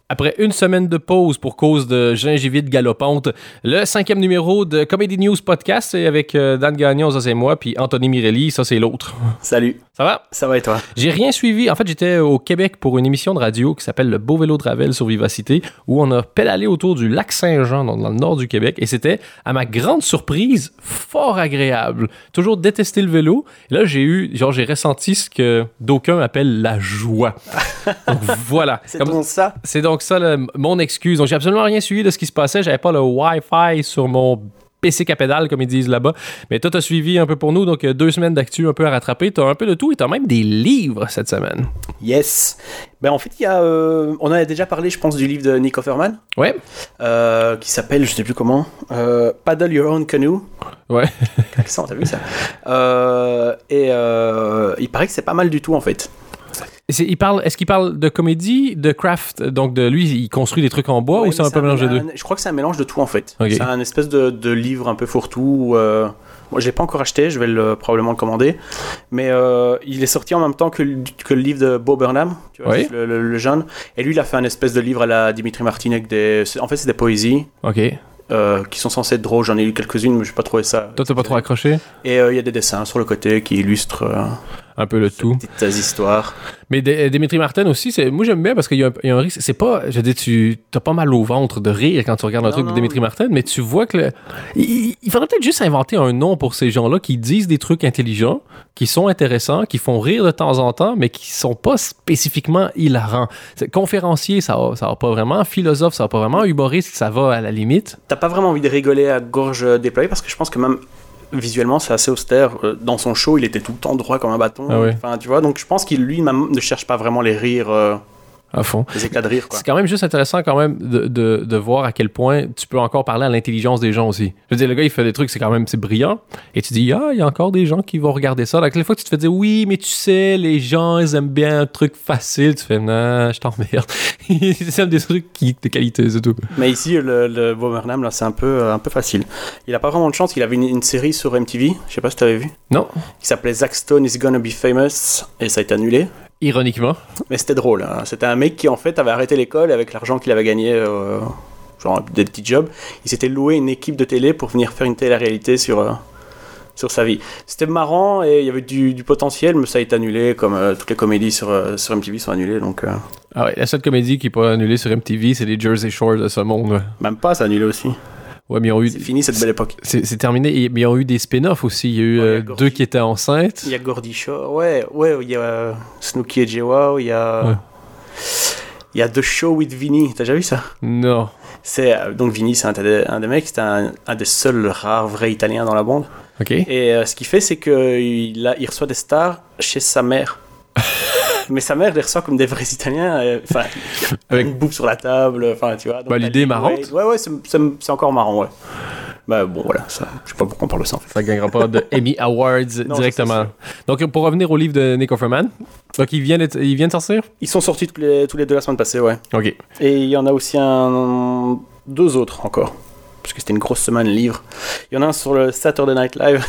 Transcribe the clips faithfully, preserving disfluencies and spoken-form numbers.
Après une semaine de pause pour cause de gingivite galopante, le cinquième numéro de Comedy News Podcast, c'est avec euh, Dan Gagnon, ça c'est moi, puis Anthony Mirelli, ça c'est l'autre. Salut. Ça va? Ça va et toi? J'ai rien suivi. En fait, j'étais au Québec pour une émission de radio qui s'appelle Le Beau Vélo de Ravel sur Vivacité, où on a pédalé autour du lac Saint-Jean, dans, dans le nord du Québec, et c'était, à ma grande surprise, fort agréable. Toujours détesté le vélo. Et là, j'ai eu, genre, j'ai ressenti ce que d'aucuns appellent la joie. Donc voilà. C'est Comme, donc ça? C'est donc ça, là, mon excuse. Donc, j'ai absolument rien suivi de ce qui se passait. J'avais pas le Wi-Fi sur mon P C capédale, comme ils disent là-bas. Mais toi, t'as suivi un peu pour nous. Donc, deux semaines d'actu un peu à rattraper. T'as un peu de tout et t'as même des livres cette semaine. Yes. Ben, en fait, il y a, euh, on en a déjà parlé, je pense, du livre de Nick Offerman. Ouais. Euh, qui s'appelle, je sais plus comment, euh, Paddle Your Own Canoe. Ouais. Quel accent, t'as vu ça? euh, Et euh, il paraît que c'est pas mal du tout, en fait. C'est, il parle, est-ce qu'il parle de comédie, de craft, donc de lui, il construit des trucs en bois, ouais, ou c'est un peu mélange des deux? Je crois que c'est un mélange de tout en fait. Okay. C'est un espèce de, de livre un peu fourre-tout. Euh, moi, je l'ai pas encore acheté, je vais le, probablement le commander. Mais euh, il est sorti en même temps que le, que le livre de Bo Burnham, tu vois, oui. le, le, le jeune. Et lui, il a fait un espèce de livre à la Dimitri Martin avec des. En fait, c'est des poésies. Ok. Euh, qui sont censées être drôles. J'en ai lu quelques-unes, mais je n'ai pas trouvé ça. Toi, t'as pas trop accroché? Et il euh, y a des dessins sur le côté qui illustrent euh, un peu le tout. Petites histoires. Mais D- Dimitri Martin aussi, c'est... moi j'aime bien parce qu'il y a un, il y a un risque. C'est pas, je dis, tu t'as pas mal au ventre de rire quand tu regardes un non, truc non, de Dimitri mais... Martin, mais tu vois que le... il, il faudrait peut-être juste inventer un nom pour ces gens-là qui disent des trucs intelligents, qui sont intéressants, qui font rire de temps en temps, mais qui sont pas spécifiquement hilarants. C'est, conférencier, ça va, ça va pas vraiment. Philosophe, ça va pas vraiment. Humoriste, ça va à la limite. T'as pas vraiment envie de rigoler à gorge déployée parce que je pense que même visuellement c'est assez austère. Dans son show il était tout le temps droit comme un bâton, ah oui. Enfin, tu vois, donc je pense qu'il lui même ne cherche pas vraiment les rires euh, à fond. Les éclats de rire, quoi. C'est quand même juste intéressant quand même de, de, de voir à quel point tu peux encore parler à l'intelligence des gens aussi. Je veux dire, le gars il fait des trucs, c'est quand même c'est brillant, et tu dis ah il y a encore des gens qui vont regarder ça. Donc les fois que tu te fais dire oui mais tu sais les gens ils aiment bien un truc facile, tu fais non je t'emmerde. Ils aiment des trucs qui de qualité, c'est tout. Mais ici le, le Bo Burnham là c'est un peu un peu facile. Il a pas vraiment de chance. Il avait une, une série sur M T V, je sais pas si tu avais vu. Non. Qui s'appelait Zach Stone is Gonna Be Famous et ça a été annulé. Ironiquement. Mais c'était drôle. Hein. C'était un mec qui en fait avait arrêté l'école avec l'argent qu'il avait gagné, euh, genre des petits jobs. Il s'était loué une équipe de télé pour venir faire une télé-réalité sur, euh, sur sa vie. C'était marrant et il y avait du, du potentiel, mais ça a été annulé comme euh, toutes les comédies sur, euh, sur M T V sont annulées. Donc, euh... ah ouais, la seule comédie qui n'est pas annulée sur M T V, c'est les Jersey Shore de ce monde. Ouais. Même pas, c'est annulé aussi. Ouais, mais ils ont eu... C'est fini cette belle époque. C'est, c'est terminé, mais ils ont eu des spin-offs aussi. Il y a eu ouais, euh, deux qui étaient enceintes. Il y a Gordy Shaw, ouais, ouais, il y a euh, Snooki et J W O W, il y a... Ouais. Il y a The Show with Vinny, t'as déjà vu ça? Non. C'est, euh, donc Vinny, c'est un, un des mecs, c'est un, un des seuls rares vrais Italiens dans la bande. Ok. Et euh, ce qu'il fait, c'est qu'il a, il reçoit des stars chez sa mère. Mais sa mère les reçoit comme des vrais Italiens, enfin, euh, avec une bouffe sur la table, enfin, tu vois. Donc bah, l'idée est marrante. Ouais, ouais, c'est, c'est, c'est encore marrant, ouais. Bah bon, voilà, ça, je sais pas pourquoi on parle de ça en fait. Ça gagnera pas de Emmy Awards non, directement. Donc pour revenir au livre de Nick Offerman, donc il vient, il vient de sortir? Ils sont sortis tous les, tous les deux la semaine passée, ouais. Ok. Et il y en a aussi un, deux autres encore. Parce que c'était une grosse semaine livre. Il y en a un sur le Saturday Night Live.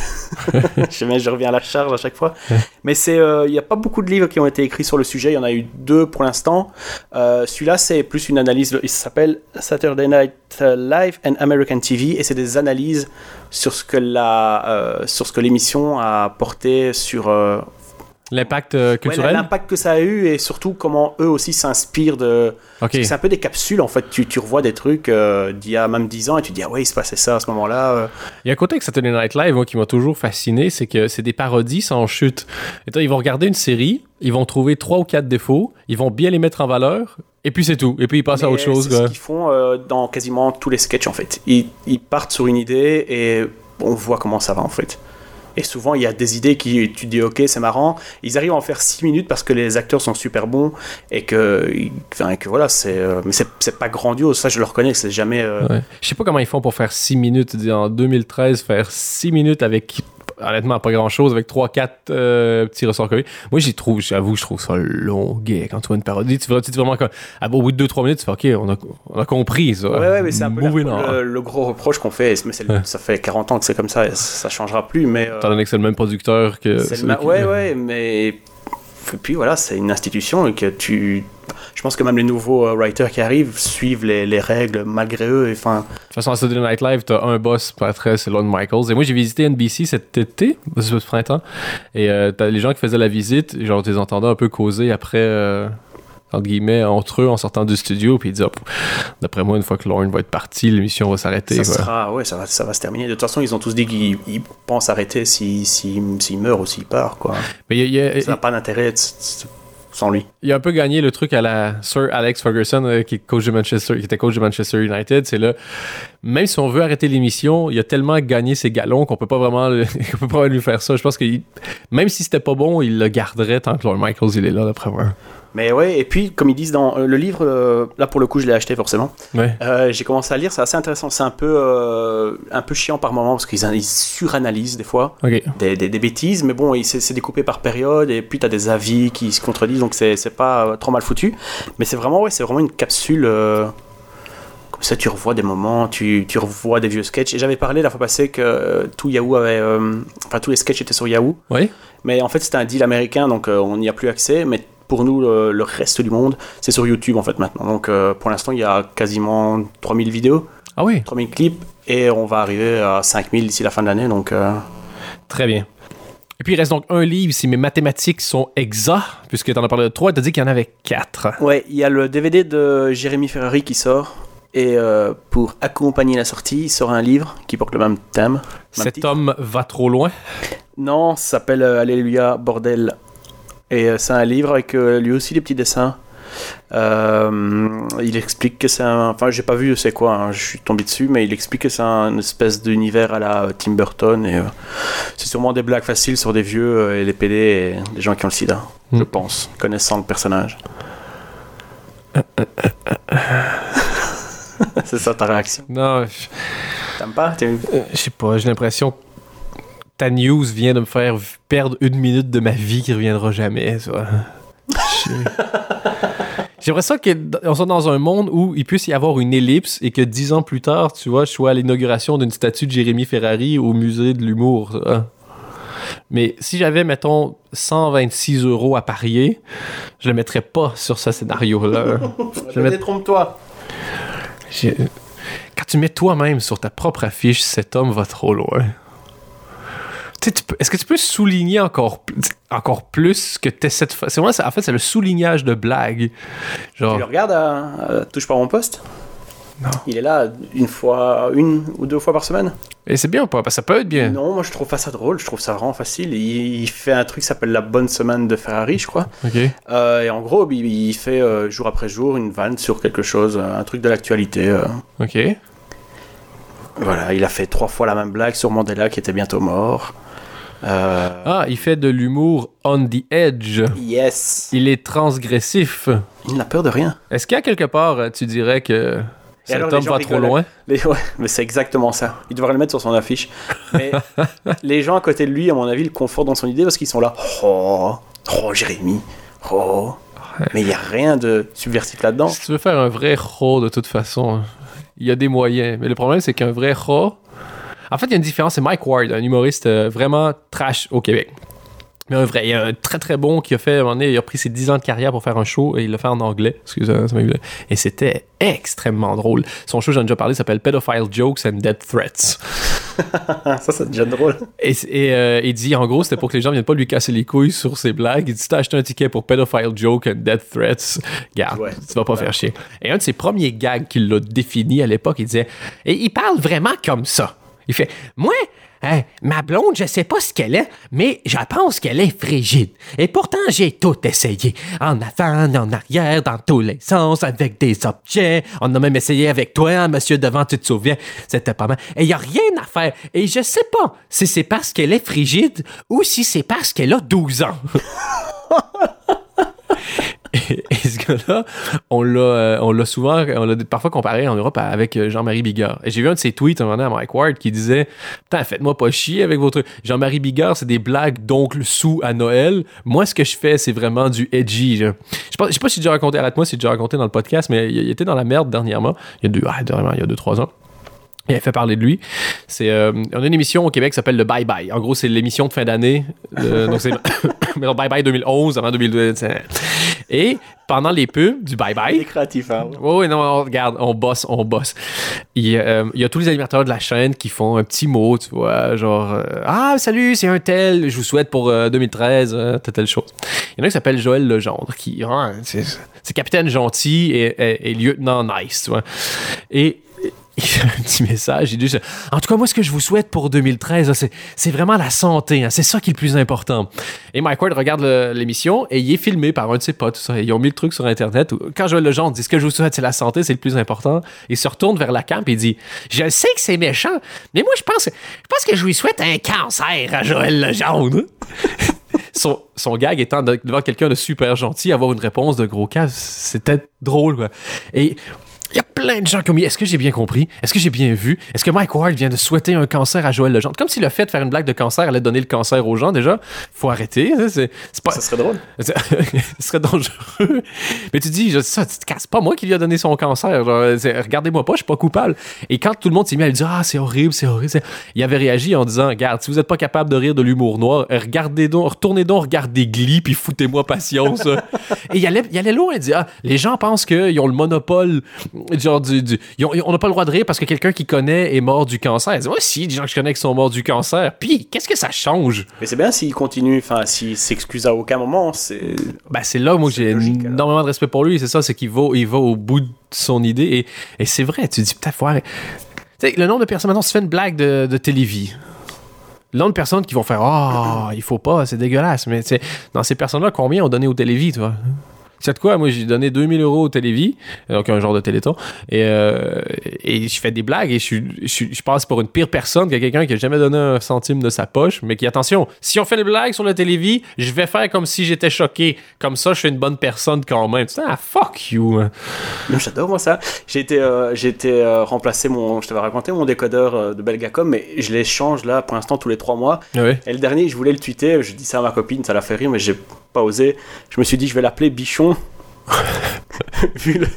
je, mets, je reviens à la charge à chaque fois. Mais c'est, euh, il n'y a pas beaucoup de livres qui ont été écrits sur le sujet. Il y en a eu deux pour l'instant. Euh, celui-là, c'est plus une analyse. Il s'appelle Saturday Night Live and American T V. Et c'est des analyses sur ce que, la, euh, sur ce que l'émission a porté sur... Euh, l'impact euh, culturel, ouais, l'impact que ça a eu et surtout comment eux aussi s'inspirent de. Okay. C'est un peu des capsules en fait. Tu, tu revois des trucs euh, d'il y a même dix ans et tu te dis ah ouais il se passait ça à ce moment-là. Euh. Il y a un côté avec Saturday Night Live moi, qui m'a toujours fasciné, c'est que c'est des parodies sans chute. Et toi, ils vont regarder une série, ils vont trouver trois ou quatre défauts, ils vont bien les mettre en valeur. Et puis c'est tout. Et puis ils passent Mais à autre chose. C'est quoi. Ce qu'ils font euh, dans quasiment tous les sketchs en fait. Ils, ils partent sur une idée et on voit comment ça va en fait. Et souvent, il y a des idées qui, tu te dis, ok, c'est marrant. Ils arrivent à en faire six minutes parce que les acteurs sont super bons et que, enfin, que voilà, c'est, euh, mais c'est, c'est pas grandiose. Ça, je le reconnais, c'est jamais. Euh... Ouais. Je sais pas comment ils font pour faire six minutes. En deux mille treize, faire six minutes avec. Honnêtement, pas grand-chose, avec trois quatre euh, petits ressorts comiques. Moi, j'y trouve, j'avoue, je trouve ça longuet. Quand tu vois une parodie, tu vois, tu dis vraiment comme, ah, au bout de deux trois minutes, tu fais, OK, on a, on a compris ça. Ouais, ouais, mais c'est un peu la, le, le gros reproche qu'on fait. Mais c'est le, ouais. Ça fait quarante ans que c'est comme ça, et ça changera plus. Mais, euh, étant donné que c'est le même producteur que. C'est le ma- qui... Ouais, ouais, mais. Et puis voilà, c'est une institution et que tu. je pense que même les nouveaux euh, writers qui arrivent suivent les, les règles malgré eux. Enfin. De toute façon, à Saturday Night Live, t'as un boss, Patrick, c'est Lorne Michaels. Et moi, j'ai visité N B C cet été, ce printemps. Et euh, t'as les gens qui faisaient la visite, genre, tu les entendais un peu causer après. Euh... entre guillemets, entre eux en sortant du studio, puis ils disent oh, d'après moi, une fois que Lorne va être parti, l'émission va s'arrêter. Ça quoi. sera, ouais, ça va, ça va se terminer. De toute façon, ils ont tous dit qu'ils ils pensent arrêter s'il si, si, si meurt ou s'il part, quoi. Mais y a, y a, ça n'a pas d'intérêt de, de, sans lui. Il a un peu gagné le truc à la Sir Alex Ferguson, euh, qui, est coach de Manchester, qui était coach de Manchester United. C'est là, même si on veut arrêter l'émission, il a tellement gagné ses galons qu'on peut pas vraiment, le, qu'on peut pas lui faire ça. Je pense que il, même si c'était pas bon, il le garderait tant que Lorne Michaels il est là, d'après moi. Mais ouais, et puis, comme ils disent dans euh, le livre, euh, là pour le coup, je l'ai acheté forcément. Ouais. Euh, j'ai commencé à lire, c'est assez intéressant. C'est un peu, euh, un peu chiant par moment parce qu'ils ils suranalysent des fois okay. des, des, des bêtises, mais bon, c'est, c'est découpé par période et puis t'as des avis qui se contredisent, donc c'est, c'est pas euh, trop mal foutu. Mais c'est vraiment, ouais, c'est vraiment une capsule. Euh, comme ça, tu revois des moments, tu, tu revois des vieux sketchs. Et j'avais parlé la fois passée que euh, tout Yahoo avait, euh, enfin tous les sketchs étaient sur Yahoo. Oui. Mais en fait, c'était un deal américain, donc euh, on n'y a plus accès. Mais pour nous, le, le reste du monde, c'est sur YouTube en fait maintenant. Donc euh, pour l'instant, il y a quasiment trois mille vidéos, ah oui. trois mille clips, et on va arriver à cinq mille d'ici la fin de l'année. Donc, euh... Très bien. Et puis il reste donc un livre, si mes mathématiques sont exactes, puisque tu en as parlé de trois, tu as dit qu'il y en avait quatre. Ouais, il y a le D V D de Jérémy Ferrari qui sort, et euh, pour accompagner la sortie, il sort un livre qui porte le même thème. Même Cet titre. homme va trop loin. Non, ça s'appelle euh, Alléluia, bordel. Et euh, c'est un livre avec euh, lui aussi des petits dessins. Euh, il explique que c'est un... Enfin, j'ai pas vu c'est quoi, hein, je suis tombé dessus, mais il explique que c'est un espèce d'univers à la Tim Burton. Et euh, c'est sûrement des blagues faciles sur des vieux euh, et les P D et des gens qui ont le sida, mm. je pense, connaissant le personnage. C'est ça ta réaction? Non, je... T'aimes pas? T'es... Euh, je sais pas, j'ai l'impression... Ta news vient de me faire perdre une minute de ma vie qui reviendra jamais. Ça. J'ai l'impression qu'on soit dans un monde où il puisse y avoir une ellipse et que dix ans plus tard, tu vois, je sois à l'inauguration d'une statue de Jérémy Ferrari au musée de l'humour. Ça. Mais si j'avais, mettons, cent vingt-six euros à parier, je le mettrais pas sur ce scénario-là. je le détrompe-toi. J'ai... Quand tu mets toi-même sur ta propre affiche, cet homme va trop loin. Tu peux, est-ce que tu peux souligner encore, encore plus que tu essaies de faire? C'est vraiment ça, en fait, c'est le soulignage de blagues. Genre... Tu le regardes à, à Touche pas mon poste? Non. Il est là une fois, une ou deux fois par semaine. Et c'est bien ou pas? Parce que ça peut être bien. Non, moi je trouve pas ça drôle, je trouve ça vraiment facile. Il, il fait un truc qui s'appelle la bonne semaine de Ferrari, je crois. Okay. Euh, et en gros, il, il fait euh, jour après jour une vanne sur quelque chose, un truc de l'actualité. Euh. Ok. Voilà, il a fait trois fois la même blague sur Mandela qui était bientôt mort. Euh... Ah, il fait de l'humour on the edge. Yes. Il est transgressif. Il n'a peur de rien. Est-ce qu'à quelque part, tu dirais que cet alors, homme va trop loin? Les, ouais, mais c'est exactement ça. Il devrait le mettre sur son affiche. Mais les gens à côté de lui, à mon avis, le confortent dans son idée parce qu'ils sont là. Oh, oh Jérémy. Oh. Ouais. Mais il n'y a rien de subversif là-dedans. Si tu veux faire un vrai ro de toute façon, il y a des moyens. Mais le problème, c'est qu'un vrai ro... En fait, il y a une différence. C'est Mike Ward, un humoriste euh, vraiment trash au Québec. Mais un vrai, il y a un très très bon qui a fait, à un moment donné, il a pris ses dix ans de carrière pour faire un show et il l'a fait en anglais. Excusez-moi, ça m'a eu... Et c'était extrêmement drôle. Son show, j'en ai déjà parlé, s'appelle Pedophile Jokes and Death Threats. Ça, c'est déjà drôle. Et, et euh, il dit, en gros, c'était pour que les gens viennent pas lui casser les couilles sur ses blagues. Il dit, si t'as acheté un ticket pour Pedophile Joke and Death Threats, garde, ouais, tu vas pas ouais. faire chier. Et un de ses premiers gags qu'il l'a défini à l'époque, il disait, et il parle vraiment comme ça. Il fait, moi, hein, ma blonde, je sais pas ce qu'elle est, mais je pense qu'elle est frigide. Et pourtant, j'ai tout essayé. En avant, en arrière, dans tous les sens, avec des objets. On a même essayé avec toi, hein, monsieur devant, tu te souviens. C'était pas mal. Et il y a rien à faire. Et je sais pas si c'est parce qu'elle est frigide ou si c'est parce qu'elle a douze ans. Et, et ce gars-là, on l'a, euh, on l'a souvent, on l'a parfois comparé en Europe avec Jean-Marie Bigard. Et j'ai vu un de ses tweets un moment donné à Mike Ward qui disait « Putain, faites-moi pas chier avec vos trucs. Jean-Marie Bigard, c'est des blagues d'oncle sous à Noël. Moi, ce que je fais, c'est vraiment du edgy. » Je sais pas, je sais pas si j'ai déjà raconté, arrête-moi si j'ai déjà raconté dans le podcast, mais il, il était dans la merde dernièrement. Il y a deux, ah, dernièrement, il y a deux, trois ans. Il a fait parler de lui. C'est, euh, on a une émission au Québec qui s'appelle le Bye Bye. En gros, c'est l'émission de fin d'année. Euh, donc c'est Bye Bye deux mille onze avant deux mille douze. Et pendant les pubs du bye-bye... Il est créatif, hein? Oui, oui, non, on, regarde, on bosse, on bosse. Il y, a, euh, il y a tous les animateurs de la chaîne qui font un petit mot, tu vois, genre euh, « Ah, salut, c'est un tel, je vous souhaite pour euh, deux mille treize, euh, telle, telle chose. » Il y en a qui s'appelle Joël Legendre, qui hein, c'est, c'est capitaine gentil et, et, et lieutenant nice, tu vois. Et... il y a un petit message, il dit « En tout cas, moi, ce que je vous souhaite pour deux mille treize, là, c'est, c'est vraiment la santé, hein, c'est ça qui est le plus important. » Et Mike Ward regarde le, l'émission et il est filmé par un de ses potes, tout ça. Ils ont mis le truc sur Internet. Où, quand Joël Legendre dit « Ce que je vous souhaite, c'est la santé, c'est le plus important. » Il se retourne vers la camp et il dit « Je sais que c'est méchant, mais moi, je pense, je pense que je lui souhaite un cancer à Joël Legendre. » Son, son gag étant de, devant quelqu'un de super gentil, avoir une réponse de gros cas, c'était drôle, quoi. Et... il y a plein de gens qui ont mis « Est-ce que j'ai bien compris? Est-ce que j'ai bien vu? Est-ce que Mike Ward vient de souhaiter un cancer à Joël Legendre? » Comme si le fait de faire une blague de cancer allait donner le cancer aux gens, déjà. Faut arrêter. C'est, c'est pas... Ça serait drôle. Ce serait dangereux. Mais tu dis, je, ça, tu te casses pas moi qui lui a donné son cancer. Genre, regardez-moi pas, je suis pas coupable. Et quand tout le monde s'est mis à lui dire « Ah, c'est horrible, c'est horrible. C'est... » il avait réagi en disant « Regarde, si vous êtes pas capable de rire de l'humour noir, regardez donc, retournez donc regarder Glee puis foutez-moi patience. » Et il allait, il allait loin, il dit « Ah, les gens pensent qu'ils ont le monopole genre du... du Ils ont, on n'a pas le droit de rire parce que quelqu'un qui connaît est mort du cancer. » Moi, si, des gens que je connais qui sont morts du cancer. Puis, qu'est-ce que ça change? Mais c'est bien s'il continue, enfin, s'il s'excuse à aucun moment. C'est, ben, c'est là, moi, c'est j'ai logique, énormément de respect pour lui. C'est ça, c'est qu'il va, il va au bout de son idée. Et, et c'est vrai, tu dis, peut-être, faut arrêter. Tu sais, le nombre de personnes, maintenant, se fait une blague de, de télévie. Le nombre de personnes qui vont faire « Ah, oh, il faut pas, c'est dégueulasse. » Mais tu sais, dans ces personnes-là, combien ont donné au télévis, tu vois? Tu sais de quoi? Moi, j'ai donné deux mille euros au Télévis, donc un genre de téléthon, et, euh, et je fais des blagues et je, je, je passe pour une pire personne que quelqu'un qui a jamais donné un centime de sa poche, mais qui, attention, si on fait des blagues sur le Télévis, je vais faire comme si j'étais choqué. Comme ça, je suis une bonne personne quand même. Tu sais, ah, fuck you, man. J'adore, moi, ça. J'ai été, euh, j'ai été euh, remplacé, mon, je t'avais raconté mon décodeur euh, de Belgacom, mais je les change là, pour l'instant, tous les trois mois. Oui. Et le dernier, je voulais le tweeter, je dis ça à ma copine, ça l'a fait rire, mais j'ai pas osé. Je me suis dit, je vais l'appeler Bichon. Vu le...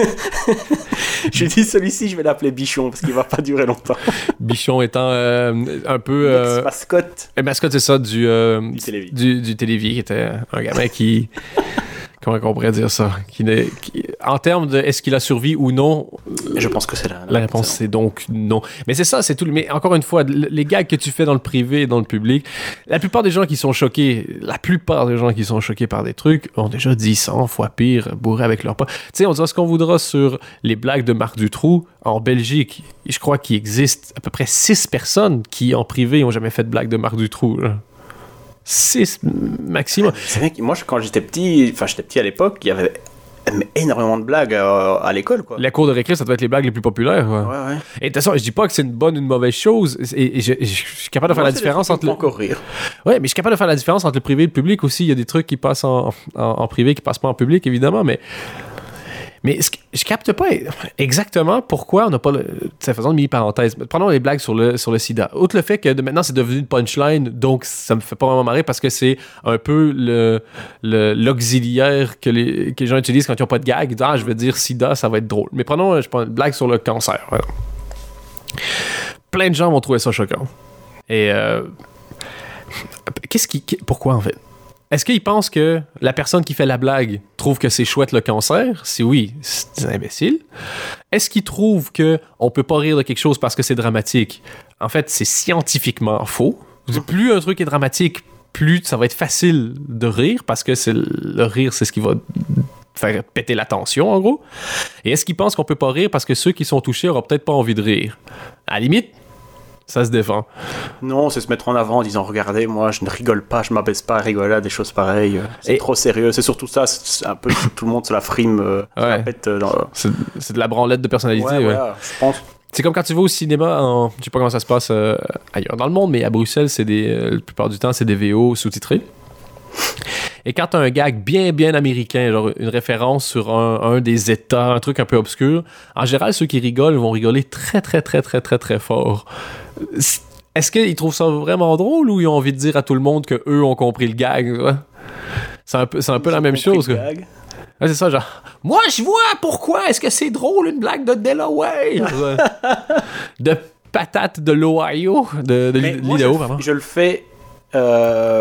je dis celui-ci je vais l'appeler Bichon parce qu'il va pas durer longtemps. Bichon étant euh, un peu euh... mascotte. Et mascotte c'est ça du euh, du Télévis. Du, du Télévis qui était un gamin qui comment on pourrait dire ça qui, qui, en termes de est-ce qu'il a survécu ou non, je pense que c'est la, la, la réponse c'est donc non. Mais c'est ça, c'est tout. Mais encore une fois, les gags que tu fais dans le privé et dans le public, la plupart des gens qui sont choqués, la plupart des gens qui sont choqués par des trucs ont déjà dit cent fois pire, bourré avec leur pas. Tu sais, on dira ce qu'on voudra sur les blagues de Marc Dutroux. En Belgique, je crois qu'il existe à peu près six personnes qui en privé ont jamais fait de blagues de Marc Dutroux. Là. six maximum. C'est vrai que moi, quand j'étais petit, enfin j'étais petit à l'époque, il y avait énormément de blagues à, à l'école, quoi. La cour de récré, ça doit être les blagues les plus populaires, quoi. Ouais, ouais. Et de toute façon, je dis pas que c'est une bonne ou une mauvaise chose, et, et je, je, je suis capable de faire moi, la différence entre... le... encore rire. Ouais, mais je suis capable de faire la différence entre le privé et le public aussi. Il y a des trucs qui passent en, en, en privé, qui passent pas en public, évidemment, mais... Mais je capte pas exactement pourquoi on n'a pas le... C'est faisant de mi-parenthèse. Prenons les blagues sur le, sur le sida. Outre le fait que de maintenant, c'est devenu une punchline, donc ça me fait pas vraiment marrer parce que c'est un peu le, le, l'auxiliaire que les, que les gens utilisent quand ils n'ont pas de gag. Ah, je veux dire sida, ça va être drôle. Mais prenons je prends une blague sur le cancer. Voilà. Plein de gens vont trouver ça choquant. Et... Euh, qu'est-ce qui... Pourquoi, en fait? Est-ce qu'il pense que la personne qui fait la blague trouve que c'est chouette le cancer? Si oui, c'est imbécile. Est-ce qu'il trouve qu'on peut pas rire de quelque chose parce que c'est dramatique? En fait, c'est scientifiquement faux. Plus un truc est dramatique, plus ça va être facile de rire parce que c'est le rire, c'est ce qui va faire péter la tension, en gros. Et est-ce qu'il pense qu'on peut pas rire parce que ceux qui sont touchés auront peut-être pas envie de rire? À la limite, ça se défend. Non, c'est se mettre en avant en disant regardez, moi je ne rigole pas, je m'abaisse pas à rigoler à des choses pareilles. C'est et... trop sérieux. C'est surtout ça, c'est un peu tout le monde se la frime. Euh, ouais. se la pète, euh, dans... c'est, c'est de la branlette de personnalité. Ouais, ouais. Voilà, je pense. C'est comme quand tu vas au cinéma, en... je sais pas comment ça se passe euh, ailleurs dans le monde, mais à Bruxelles, c'est des, euh, la plupart du temps, c'est des V O sous-titrés. Et quand t'as un gag bien, bien américain, genre une référence sur un, un des États, un truc un peu obscur, en général, ceux qui rigolent vont rigoler très, très, très, très, très, très fort. Est-ce qu'ils trouvent ça vraiment drôle ou ils ont envie de dire à tout le monde qu'eux ont compris le gag? Ouais. C'est un peu, c'est un peu la même chose. Ouais, c'est ça, genre, moi, je vois pourquoi est-ce que c'est drôle une blague de Delaware? De patates de l'Ohio, de, de Mais l'Idaho, moi, je, pardon. Je le fais... Euh...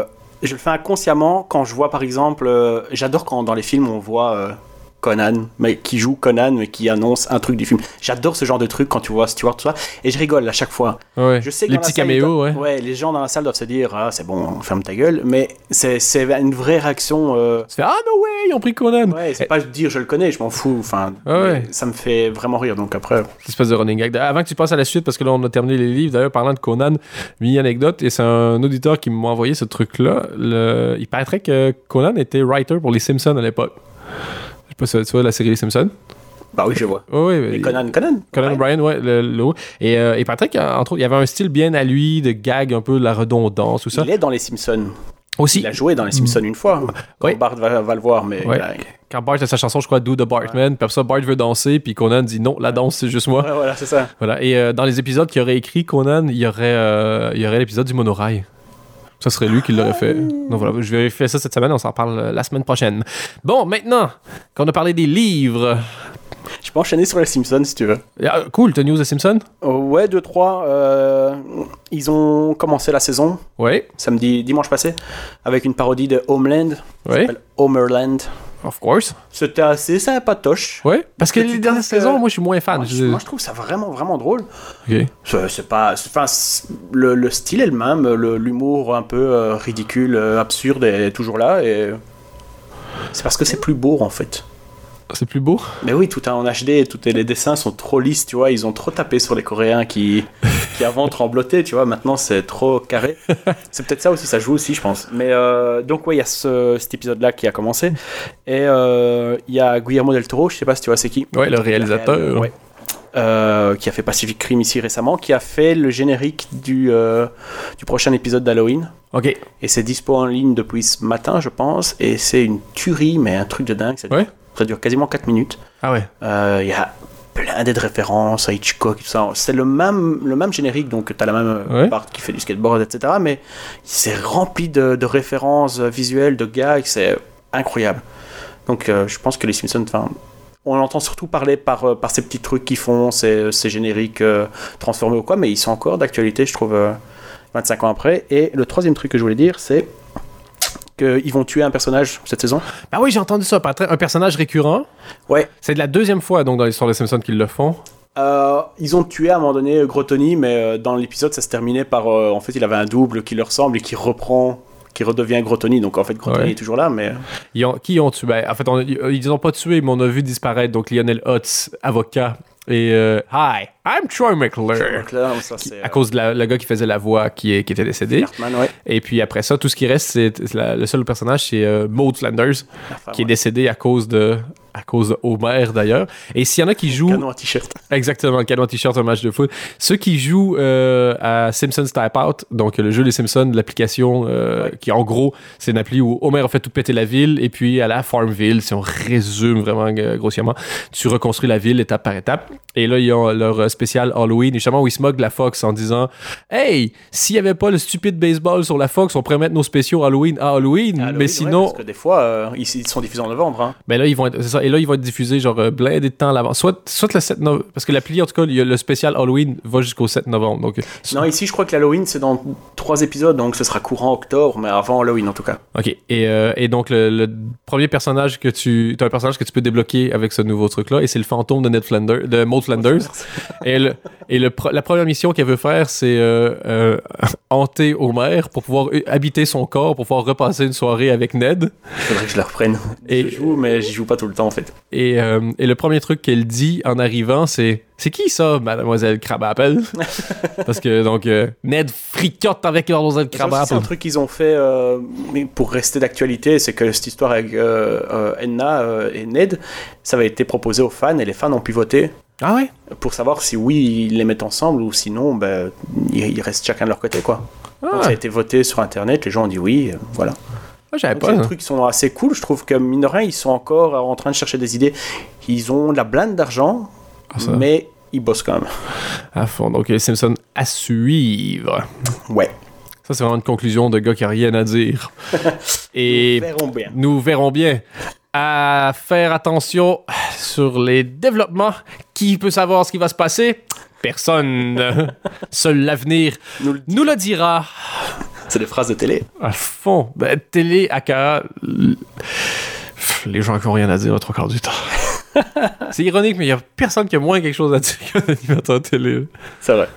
je le fais inconsciemment quand je vois, par exemple, euh, j'adore quand dans les films on voit euh, Conan, mais qui joue Conan, mais qui annonce un truc du film. J'adore ce genre de truc quand tu vois Stewart, tout ça, et je rigole à chaque fois. Ouais. Je sais que les dans la petits salle, caméos, doivent- ouais. ouais. Les gens dans la salle doivent se dire, ah, c'est bon, ferme ta gueule, mais c'est, c'est une vraie réaction. Euh... Tu fais ah no way, ils ont pris Conan. Ouais, c'est pas dire je le connais, je m'en fous. Enfin, Ah ouais. ça me fait vraiment rire. Donc après, Cette espèce de running gag. Avant que tu passes à la suite, parce que là, on a terminé les livres. D'ailleurs, parlant de Conan, mini anecdote, et c'est un auditeur qui m'a envoyé ce truc-là. Le... Il paraîtrait que Conan était writer pour les Simpsons à l'époque. Je sais pas si tu vois la série Les Simpsons. bah oui, je vois. Oh, oui, Et Conan, Conan. Conan ouais. O'Brien, ouais, le, le, et euh, il paraîtrait qu'entre autres, il y avait un style bien à lui, de gag, un peu de la redondance, tout ça. Il est dans les Simpsons. Aussi, Il a joué dans les Simpsons une fois. Quand Ouais. Bart va, va le voir, mais Ouais. il a- quand Bart a sa chanson, je crois, Do the Bartman, puis après ça, Bart veut danser, puis Conan dit non, la danse, c'est juste moi. Ouais, voilà, c'est ça. Voilà. Et euh, dans les épisodes qu'il aurait écrit, Conan, il y aurait, euh, il y aurait l'épisode du monorail. Ça serait lui qui l'aurait fait. Donc voilà, je vais faire ça cette semaine, on s'en parle euh, la semaine prochaine. Bon, maintenant qu'on a parlé des livres. Je peux enchaîner sur les Simpsons si tu veux. Ah, cool, t'as news de Simpson? Oh, ouais, deux, trois. Euh, ils ont commencé la saison Oui, samedi, dimanche passé avec une parodie de Homeland. Ça oui, s'appelle Homerland. of course. C'était assez sympatoche. Oui, parce que que les tu dernières trouves que- saisons, moi, je suis moins fan. Moi, Je- je, moi, je trouve ça vraiment, vraiment drôle. Ok. C'est, c'est pas, c'est- enfin, c'est- le, le style est le même, le- l'humour un peu euh, ridicule, euh, absurde est toujours là. Et c'est parce que c'est plus beau en fait. C'est plus beau. Mais oui, tout est en H D, tout est, les dessins sont trop lisses, tu vois. Ils ont trop tapé sur les Coréens qui, qui avant tremblotaient, tu vois. Maintenant, c'est trop carré. C'est peut-être ça aussi, ça joue aussi, je pense. Mais euh, donc, ouais, il y a ce, cet épisode-là qui a commencé. Et euh, il y a Guillermo del Toro, je sais pas si tu vois c'est qui. Ouais, le réalisateur. Ouais. Euh, qui a fait Pacific Rim ici récemment, qui a fait le générique du, euh, du prochain épisode d'Halloween. Ok. Et c'est dispo en ligne depuis ce matin, je pense. Et c'est une tuerie, mais un truc de dingue. Ça dure, Ouais. ça dure quasiment quatre minutes. Ah ouais. Euh, Il y a plein de références à Hitchcock et tout ça. C'est le même, le même générique, donc tu as la même Ouais. part qui fait du skateboard, et cetera. Mais c'est rempli de, de références visuelles, de gags. C'est incroyable. Donc euh, je pense que les Simpsons... On entend surtout parler par, euh, par ces petits trucs qu'ils font, ces, ces génériques euh, transformés ou quoi, mais ils sont encore d'actualité, je trouve, euh, vingt-cinq ans après. Et le troisième truc que je voulais dire, c'est qu'ils vont tuer un personnage cette saison. Ah oui, j'ai entendu ça. Patrick. Un personnage récurrent. Ouais. C'est de la deuxième fois donc dans l'histoire des Simpsons qu'ils le font. Euh, ils ont tué à un moment donné Grotoni, mais euh, dans l'épisode, ça se terminait par... euh, en fait, il avait un double qui le ressemble et qui reprend... qui redevient Grotoni. Donc, en fait, Grotoni Ouais. est toujours là, mais... Ils ont, qui ont tué? Ben, en fait, on, ils ont pas tué, mais on a vu disparaître donc Lionel Hutz, avocat. Et euh, Hi, I'm Troy McClure. Donc là, ça, Qui- c'est... à cause de la- le gars qui faisait la voix qui, est, qui était décédé. Cartman, ouais. Et puis après ça, tout ce qui reste, c'est la- le seul personnage, c'est euh, Maud Flanders, Enfin, qui est ouais. décédé à cause de à cause de Homer d'ailleurs. Et s'il y en a qui jouent Canon à t-shirt. exactement le canon t-shirt un match de foot, ceux qui jouent euh, à Simpsons Type Out, donc le jeu des Simpsons, l'application euh, Ouais. qui en gros c'est une appli où Homer a fait tout péter la ville et puis à la Farmville, si on résume vraiment euh, grossièrement, tu reconstruis la ville étape par étape. Et là ils ont leur spécial Halloween, justement où ils se moquent de la Fox en disant hey, s'il y avait pas le stupide baseball sur la Fox, on pourrait mettre nos spéciaux Halloween à Halloween, Halloween, mais ouais, sinon parce que des fois, euh, ils, ils sont diffusés en novembre. Hein. ben là, ils vont être, c'est ça. Et là, ils vont être diffusés genre euh, blindés de temps à l'avance. Soit, soit le sept novembre. Parce que l'appli, en tout cas, il y a le spécial Halloween va jusqu'au sept novembre. Donc, euh, Non, ici, je crois que l'Halloween, c'est dans trois épisodes, donc ce sera courant octobre, mais avant Halloween, en tout cas. OK. Et, euh, et donc, le, le premier personnage que tu. T'as un personnage que tu peux débloquer avec ce nouveau truc-là, et c'est le fantôme de Ned Flanders, de Maud Flanders. et le, et le, pro- la première mission qu'elle veut faire, c'est euh, euh, hanter Homer pour pouvoir euh, habiter son corps, pour pouvoir repasser une soirée avec Ned. Faudrait que je la reprenne. Et- Je joue, mais j'y joue pas tout le temps, en fait. Et, euh, et le premier truc qu'elle dit en arrivant, c'est c'est qui ça, mademoiselle Crabapple? Parce que donc euh, Ned fricote avec mademoiselle Ça aussi, c'est un Crabapple. truc qu'ils ont fait euh, mais pour rester d'actualité, c'est que cette histoire avec euh, euh, Edna euh, et Ned, ça avait été proposé aux fans et les fans ont pu voter Ah ouais? pour savoir si oui, ils les mettent ensemble ou sinon, ben, ils, ils restent chacun de leur côté, quoi. Ah, Donc ça a été voté sur Internet, les gens ont dit oui, euh, voilà. ah, j'avais Donc, pas. c'est des hein. trucs qui sont assez cool, je trouve que mine de rien, ils sont encore en train de chercher des idées. Ils ont de la blinde d'argent, Ah, ça. mais ils bossent quand même. À fond. Donc les Simpsons à suivre. Ouais. Ça, c'est vraiment une conclusion de gars qui a rien à dire. Et Nous verrons bien. nous verrons bien. À faire attention sur les développements. Qui peut savoir ce qui va se passer? Personne. Seul l'avenir Nous le- nous le dira. C'est des phrases de télé. À fond. Ben, télé, aka... Les gens qui n'ont rien à dire, trois quarts du temps. C'est ironique, mais il n'y a personne qui a moins quelque chose à dire qu'un animateur télé. C'est vrai.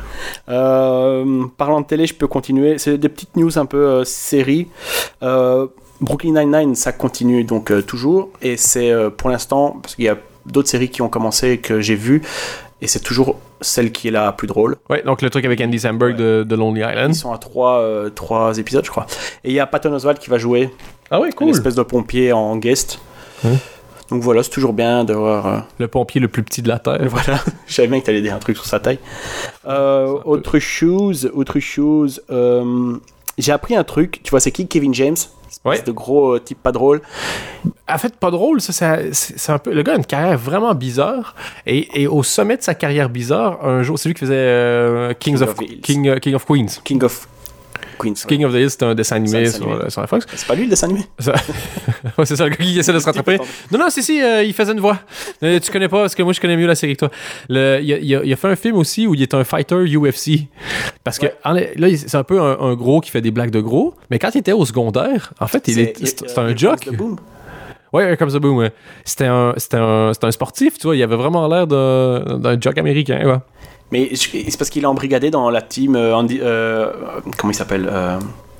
Euh, parlant de télé, je peux continuer. C'est des petites news un peu euh, séries. Euh, Brooklyn Nine-Nine, ça continue donc euh, toujours. Et c'est euh, pour l'instant, parce qu'il y a d'autres séries qui ont commencé que j'ai vues. Et c'est toujours celle qui est la plus drôle. Ouais, donc le truc avec Andy Samberg ouais. de, de Lonely Island. Ils sont à trois, euh, trois épisodes, je crois. Et il y a Patton Oswalt qui va jouer. Ah ouais, cool. Une espèce de pompier en guest. Hum. Donc voilà, c'est toujours bien de voir... Euh... Le pompier le plus petit de la Terre. Voilà, je savais bien que tu allais dire un truc sur sa taille. Euh, autre chose, autre chose... Euh... J'ai appris un truc, tu vois, c'est qui Kevin James? Ouais. C'est de gros euh, type pas drôle. En fait, pas drôle, ça, c'est, c'est un peu... Le gars a une carrière vraiment bizarre. Et, et au sommet de sa carrière bizarre, un jour, c'est lui qui faisait euh, Kings King of, of King, uh, King of Queens. King of Queens. King ouais. of the Hill, c'était un dessin animé, dessin sur, animé. sur la Fox. C'est pas lui le dessin animé? Ça... ouais, c'est ça, le gars qui essaie de se rattraper. Non, non, si, si, euh, il faisait une voix. Euh, tu connais pas, parce que moi, je connais mieux la série que toi. Le, il, a, il, a, il a fait un film aussi où il est un fighter U F C. Parce que ouais. en, là, c'est un peu un, un gros qui fait des blagues de gros, mais quand il était au secondaire, en fait, il est, c'est, c'est un jock. Ouais, Here Comes the Boom, ouais. C'était un, c'était, un, c'était un sportif, tu vois, il avait vraiment l'air d'un, d'un jock américain, ouais. Mais c'est parce qu'il est embrigadé dans la team... Euh, Andy, euh, comment il s'appelle euh,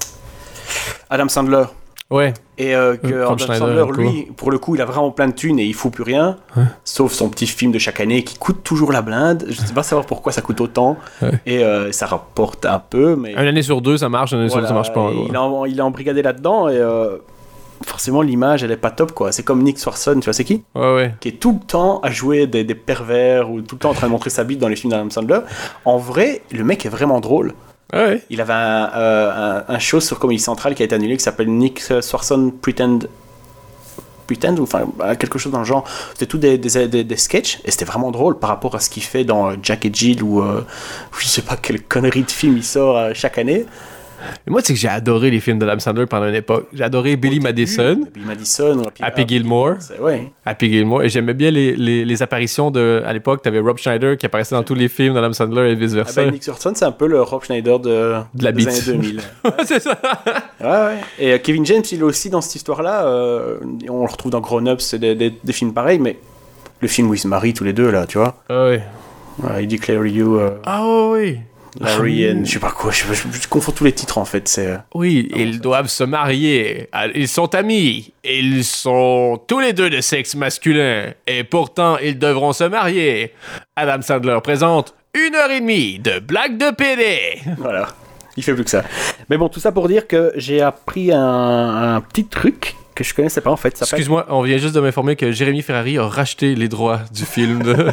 Adam Sandler. Ouais. Et euh, que Adam Sandler, lui, pour le coup, il a vraiment plein de thunes et il fout plus rien. Ouais. Sauf son petit film de chaque année qui coûte toujours la blinde. Je ne sais pas savoir pourquoi ça coûte autant. Ouais. Et euh, ça rapporte un peu. Mais... Une année sur deux, ça marche. Une année voilà, sur deux, ça marche pas. Il, en, il est embrigadé là-dedans et... Euh, forcément l'image elle est pas top quoi. C'est comme Nick Swartzen, tu vois c'est qui? Ouais ouais. Qui est tout le temps à jouer des, des pervers ou tout le temps en train de montrer sa bite dans les films d'Adam Sandler. En vrai, le mec est vraiment drôle. Ah ouais. Il avait un, euh, un, un show sur Comedy Central qui a été annulé qui s'appelle Nick Swartzen Pretend Pretend ou enfin quelque chose dans le genre. C'était tout des, des, des, des sketchs et c'était vraiment drôle par rapport à ce qu'il fait dans Jack et Jill ou euh, je sais pas quelle connerie de film il sort euh, chaque année. Mais moi, c'est que j'ai adoré les films d'Adam Sandler pendant une époque. J'ai adoré Billy Madison. Billy Madison. Puis, Happy Gilmore. Ouais. Happy Gilmore. Et j'aimais bien les, les, les apparitions de... À l'époque, t'avais Rob Schneider qui apparaissait dans tous les films d'Adam Sandler et vice-versa. Ah ben, Nick Swartzen, c'est un peu le Rob Schneider de, de la des bite. années deux mille. Ouais, c'est ça. Ouais, ouais. Et euh, Kevin James, il est aussi dans cette histoire-là. Euh, on le retrouve dans Grown Ups, c'est des, des, des films pareils, mais le film où ils se marient tous les deux, là, tu vois. Ah oui. Ouais, I Declare You... Euh... Ah oui. Larry and je sais pas quoi, je, je, je, je confonds tous les titres en fait. C'est... Oui, non, ils doivent se marier. Ils sont amis. Ils sont tous les deux de sexe masculin. Et pourtant, ils devront se marier. Adam Sandler présente une heure et demie de blagues de pédé. Voilà, il fait plus que ça. Mais bon, tout ça pour dire que j'ai appris un, un petit truc que je connaissais pas en fait. Ça Excuse-moi, on vient juste de m'informer que Jérémy Ferrari a racheté les droits du film de,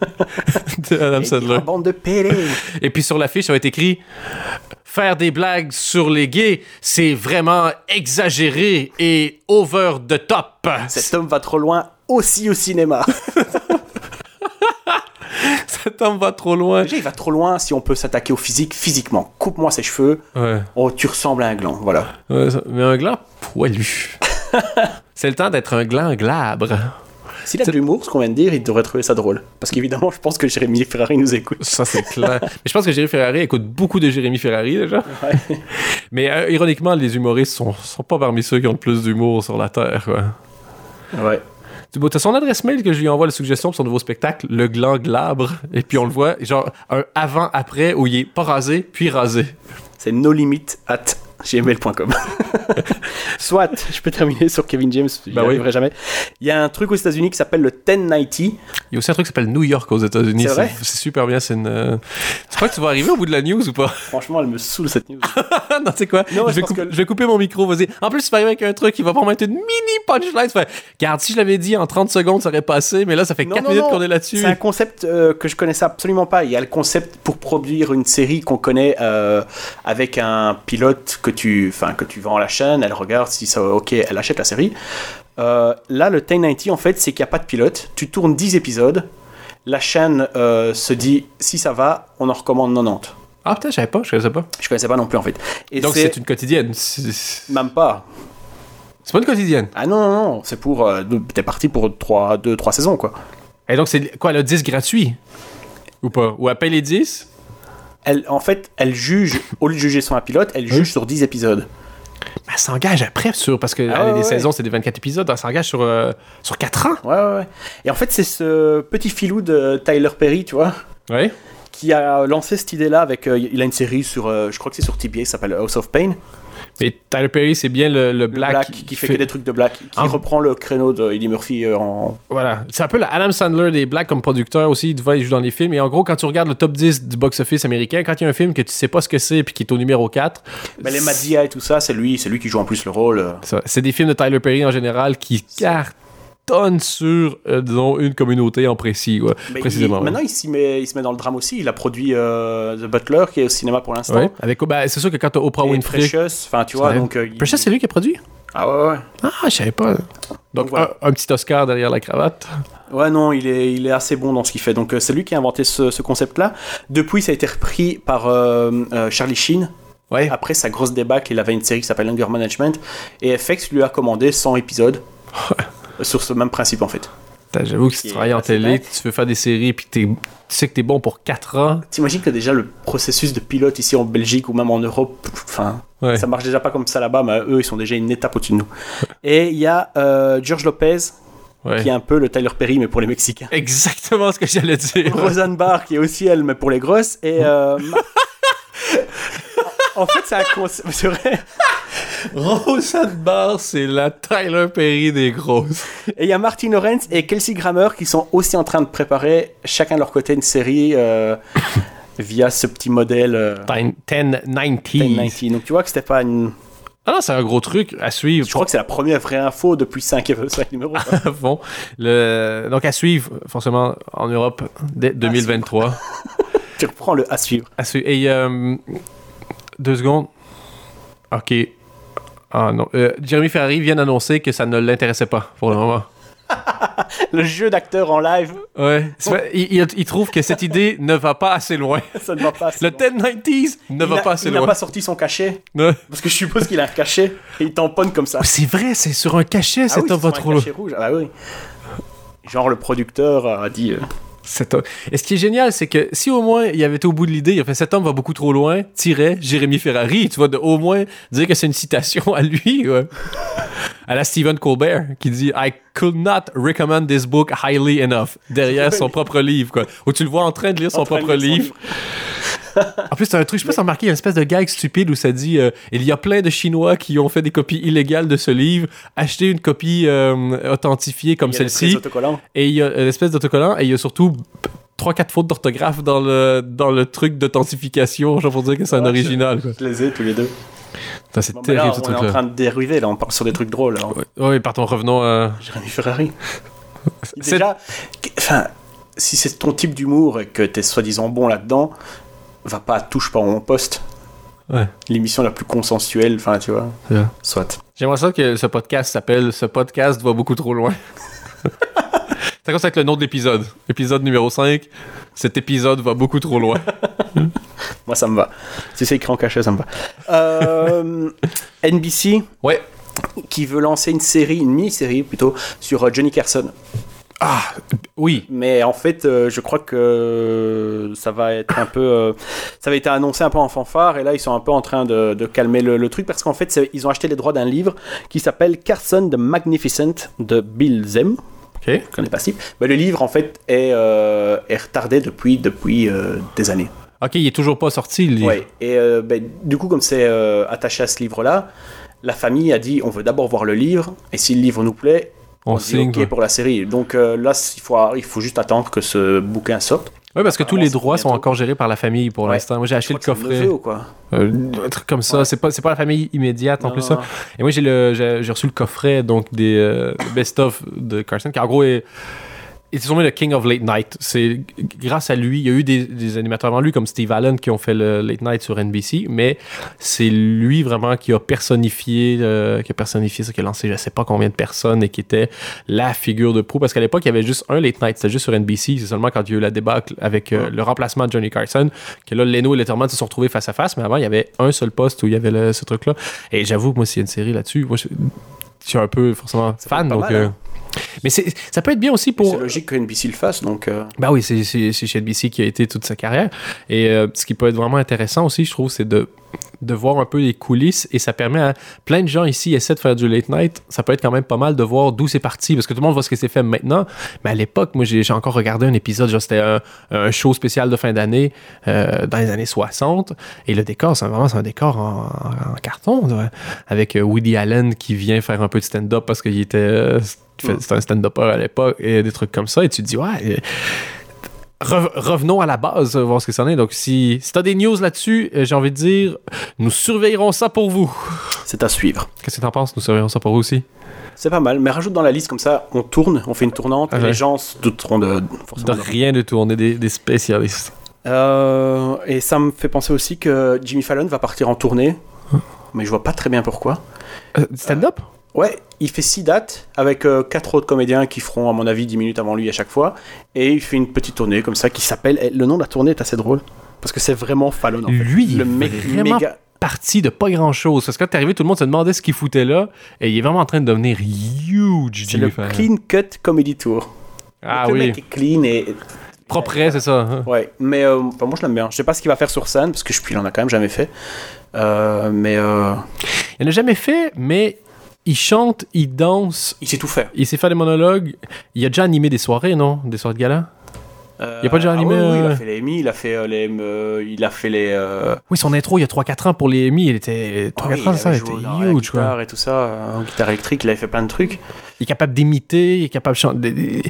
de Adam Sandler. Bande de pédés. Et puis sur l'affiche, ça va être écrit « Faire des blagues sur les gays, c'est vraiment exagéré et over the top. » Cet homme va trop loin aussi au cinéma. Cet homme va trop loin. Déjà, il va trop loin si on peut s'attaquer au physique, physiquement. Coupe-moi ses cheveux. Ouais. Oh, tu ressembles à un gland, voilà. Ouais, ça... Mais un gland poilu. C'est le temps d'être un gland glabre. S'il a de l'humour, ce qu'on vient de dire, il devrait trouver ça drôle. Parce qu'évidemment, je pense que Jérémy Ferrari nous écoute. Ça, c'est clair. Mais je pense que Jérémy Ferrari écoute beaucoup de Jérémy Ferrari, déjà. Ouais. Mais euh, ironiquement, les humoristes sont, sont pas parmi ceux qui ont le plus d'humour sur la Terre, quoi. Ouais. Tu as son adresse mail que je lui envoie la suggestion pour son nouveau spectacle, Le Gland Glabre. Et puis on le voit, genre, un avant-après où il est pas rasé, puis rasé. C'est no limit at gmail point com. Soit, je peux terminer sur Kevin James, je n'y bah arriverai oui. jamais. Il y a un truc aux États-Unis qui s'appelle le dix quatre-vingt. Il y a aussi un truc qui s'appelle New York aux États-Unis. C'est vrai? C'est, c'est super bien. C'est une. Euh... Tu crois que tu vas arriver au bout de la news ou pas? Franchement, elle me saoule cette news. Non, tu sais quoi? Non, je, vais couper, que... je vais couper mon micro, vas-y. En plus, tu vas arriver avec un truc qui va pas mettre une mini punchline. Fait, regarde, si je l'avais dit en trente secondes, ça aurait passé, mais là, ça fait non, quatre non, minutes non. qu'on est là-dessus. C'est un concept euh, que je connaissais absolument pas. Il y a le concept pour produire une série qu'on connaît euh, avec un pilote que tu, enfin, que tu vends à la chaîne, elle regarde si ça ok, elle achète la série. Euh, là, le dix quatre-vingt, en fait, c'est qu'il n'y a pas de pilote. Tu tournes dix épisodes. La chaîne euh, se dit, si ça va, on en recommande quatre-vingt-dix. Ah, putain, je savais pas, je connaissais pas. Je connaissais pas non plus, en fait. Et donc, c'est... c'est une quotidienne? C'est... Même pas. C'est pas une quotidienne? Ah non, non, non. C'est pour... Euh, t'es parti pour deux trois saisons, quoi. Et donc, c'est quoi, le dix gratuit? Ou pas? Ou elle paye les dix? Elle, en fait, elle juge, au lieu de juger sur un pilote, elle juge oui. sur dix épisodes. Elle s'engage après sur. Parce que ah, ouais, les ouais. saisons, c'est des vingt-quatre épisodes. Elle s'engage sur, euh, sur quatre ans. Ouais, ouais, ouais. Et en fait, c'est ce petit filou de Tyler Perry, tu vois. Ouais. Qui a lancé cette idée-là avec. Euh, il a une série sur. Euh, je crois que c'est sur T B A, ça s'appelle House of Pain. Et Tyler Perry, c'est bien le, le Black, le Black qui, qui fait, fait que des trucs de Black, qui ah. reprend le créneau de Eddie Murphy euh, en... Voilà. C'est un peu le Adam Sandler des Blacks comme producteur aussi, il joue dans les films. Et en gros, quand tu regardes le top dix du box-office américain, quand il y a un film que tu sais pas ce que c'est puis qui est au numéro quatre... Ben, les Madea et tout ça, c'est lui, c'est lui qui joue en plus le rôle. Euh... Ça, c'est des films de Tyler Perry en général qui cartonnent sur, euh, disons, une communauté en précis, ouais, précisément. Il, ouais. Maintenant, il s'y, met, il se met dans le drame aussi. Il a produit euh, The Butler, qui est au cinéma pour l'instant. Ouais, avec, ben, c'est sûr que quand t'as Oprah et Winfrey... Precious, enfin, tu vois, donc... Euh, Precious, il... c'est lui qui a produit? Ah ouais, ouais. Ah, je savais pas. Donc, donc voilà. un, un petit Oscar derrière la cravate. Ouais, non, il est, il est assez bon dans ce qu'il fait. Donc, euh, c'est lui qui a inventé ce, ce concept-là. Depuis, ça a été repris par euh, euh, Charlie Sheen. Ouais. Après sa grosse débâcle, il avait une série qui s'appelle Anger Management. Et F X lui a commandé cent épisodes. Sur ce même principe, en fait. T'as, j'avoue que si tu travailles en télé, tu veux faire des séries, puis tu sais que t'es bon pour quatre ans. T'imagines que déjà le processus de pilote ici en Belgique ou même en Europe, enfin, ouais. ça marche déjà pas comme ça là-bas, mais eux, ils sont déjà une étape au-dessus de nous. Et il y a euh, George Lopez, ouais. qui est un peu le Tyler Perry, mais pour les Mexicains. Exactement ce que j'allais dire. Roseanne Barr, qui est aussi elle, mais pour les grosses. Et euh, en fait, c'est un concept. C'est vrai. Roseanne Barr, c'est la Tyler Perry des grosses. Et il y a Martin Lawrence et Kelsey Grammer qui sont aussi en train de préparer chacun de leur côté une série euh, via ce petit modèle euh, dix quatre-vingt-dix. dix quatre-vingt-dix. Donc tu vois que c'était pas une... Ah non, c'est un gros truc à suivre. Je crois que c'est la première vraie info depuis cinq numéros. Bon, le... Donc à suivre, forcément, en Europe, dès deux mille vingt-trois. Tu reprends le à suivre. À suivre. Et euh, deux secondes. OK. Ah non. Euh, Jeremy Ferrari vient d'annoncer que ça ne l'intéressait pas pour le moment. Le jeu d'acteur en live. Ouais. Oh. Il, il, il trouve que cette idée ne va pas assez loin. Ça ne va pas assez Le loin. dix quatre-vingt-dix ne il va pas assez il loin. Il n'a pas sorti son cachet. Ouais. Parce que je suppose qu'il a un cachet et il tamponne comme ça. Oh, c'est vrai, c'est sur un cachet, ah cet oui, homme va trop loin. Un cachet rouge. Ah oui. Genre le producteur a dit... Euh... Cet... Et ce qui est génial, c'est que si au moins il avait été au bout de l'idée, il a fait cet homme va beaucoup trop loin, tirait Jérémy Ferrari, tu vois, de au moins dire que c'est une citation à lui, ouais. À la Stephen Colbert, qui dit I could not recommend this book highly enough, derrière son propre livre, quoi. Où tu le vois en train de lire son propre livre. En plus, c'est un truc, je sais pas si t'as remarqué, il y a une espèce de gag stupide où ça dit euh, il y a plein de Chinois qui ont fait des copies illégales de ce livre, acheté une copie euh, authentifiée comme celle-ci. Et il y a une espèce d'autocollant, et il y a surtout trois quatre fautes d'orthographe dans le, dans le truc d'authentification, genre pour dire que c'est ouais, un original. Quoi. Je les ai tous les deux. Putain, c'est bon, terrible là, ce on truc-là. On est en train de dériver, là, on part sur des trucs drôles. Oui, ouais, partons, revenons à. Jérémy Ferrari. Déjà, enfin, si c'est ton type d'humour et que t'es soi-disant bon là-dedans, va pas à touche pas mon poste. Ouais. L'émission la plus consensuelle, enfin, tu vois. Yeah. Soit. J'aimerais ça que ce podcast s'appelle Ce podcast va beaucoup trop loin. Ça commence avec le nom de l'épisode. Épisode numéro cinq. Cet épisode va beaucoup trop loin. Moi, ça me va. Si c'est écrit en cachet, ça me va. Euh, N B C. Ouais. Qui veut lancer une série, une mini-série plutôt, sur Johnny Carson. Ah, oui. Mais en fait, euh, je crois que ça va être un peu... Euh, ça va être annoncé un peu en fanfare, et là, ils sont un peu en train de, de calmer le, le truc, parce qu'en fait, c'est, ils ont acheté les droits d'un livre qui s'appelle Carson the Magnificent de Bill Zem. Ok. Je ne connais pas si. Mais le livre, en fait, est, euh, est retardé depuis, depuis euh, des années. Ok, il est toujours pas sorti, le livre. Oui, et euh, ben, du coup, comme c'est euh, attaché à ce livre-là, la famille a dit, on veut d'abord voir le livre, et si le livre nous plaît, on, on signe, dit ok pour la série. Donc euh, là, il faut, il faut juste attendre que ce bouquin sorte. Oui, parce que tous les droits sont encore gérés par la famille pour ouais. l'instant. Moi, j'ai acheté le coffret. C'est le neveu, ou quoi euh, un truc comme ça. Ouais. C'est pas, c'est pas la famille immédiate non, en plus. Ça. Et moi, j'ai, le, j'ai, j'ai reçu le coffret donc des euh, best-of de Carson, qui en gros est. Il s'est nommé le King of Late Night. C'est grâce à lui, il y a eu des, des animateurs avant lui comme Steve Allen qui ont fait le Late Night sur N B C, mais c'est lui vraiment qui a personnifié, euh, qui a personnifié ça, qui a lancé je sais pas combien de personnes et qui était la figure de proue. Parce qu'à l'époque, il y avait juste un Late Night, c'était juste sur N B C. C'est seulement quand il y a eu la débâcle avec euh, le remplacement de Johnny Carson que là, Leno et Letterman se sont retrouvés face à face. Mais avant, il y avait un seul poste où il y avait le, ce truc-là. Et j'avoue que moi, s'il y a une série là-dessus, moi, je, je suis un peu forcément fan. Donc, mal, euh, hein. Mais c'est, ça peut être bien aussi pour... C'est logique que N B C le fasse, donc... Euh... Ben oui, c'est, c'est, c'est chez N B C qui a été toute sa carrière. Et euh, ce qui peut être vraiment intéressant aussi, je trouve, c'est de, de voir un peu les coulisses. Et ça permet à... Plein de gens ici essaient de faire du late night. Ça peut être quand même pas mal de voir d'où c'est parti. Parce que tout le monde voit ce que c'est fait maintenant. Mais à l'époque, moi, j'ai, j'ai encore regardé un épisode. Genre, c'était un, un show spécial de fin d'année euh, dans les années soixante. Et le décor, c'est vraiment c'est un décor en, en, en carton. Là, avec Woody Allen qui vient faire un peu de stand-up parce qu'il était... Euh, c'était un stand-upper à l'époque et des trucs comme ça. Et tu te dis, ouais... Re- revenons à la base, euh, voir ce que ça en est. Donc, si, si tu as des news là-dessus, euh, j'ai envie de dire, nous surveillerons ça pour vous. C'est à suivre. Qu'est-ce que tu en penses? Nous surveillerons ça pour vous aussi? C'est pas mal, mais rajoute dans la liste comme ça, on tourne, on fait une tournante, ah, et ouais. les gens se douteront de... De rien du tout, on est des, des spécialistes. Euh, et ça me fait penser aussi que Jimmy Fallon va partir en tournée, hein? Mais je vois pas très bien pourquoi. Euh, stand-up? Euh, ouais, il fait six dates avec euh, quatre autres comédiens qui feront, à mon avis, dix minutes avant lui à chaque fois. Et il fait une petite tournée comme ça qui s'appelle... Le nom de la tournée est assez drôle. Parce que c'est vraiment Fallon, en fait. Lui, le il mec est vraiment méga... parti de pas grand-chose. Parce que quand t'es arrivé, tout le monde se demandait ce qu'il foutait là. Et il est vraiment en train de devenir huge, C'est Jimmy le Fallon. Clean Cut Comedy Tour. Ah Donc, oui. Le mec est clean et... Propre, c'est ça. Hein? Ouais, mais euh, enfin, moi je l'aime bien. Je sais pas ce qu'il va faire sur scène, parce que je puis il en a quand même jamais fait. Euh, mais... Euh... Il n'a jamais fait, mais... Il chante, il danse. Il sait tout faire. Il sait faire des monologues. Il a déjà animé des soirées, non? Des soirées de gala? Euh, il a pas déjà animé... Ah oui, oui, il euh... a fait les Emmy, il a fait euh, les... Euh, il a fait les... Euh... Oui, son intro, il y a trois quatre ans pour les Emmy, il était... trois quatre oh, ans, oui, ça, il était était huge, quoi. Guitare et tout ça, euh, en guitare électrique, il avait fait plein de trucs. Il est capable d'imiter, il est capable de chanter...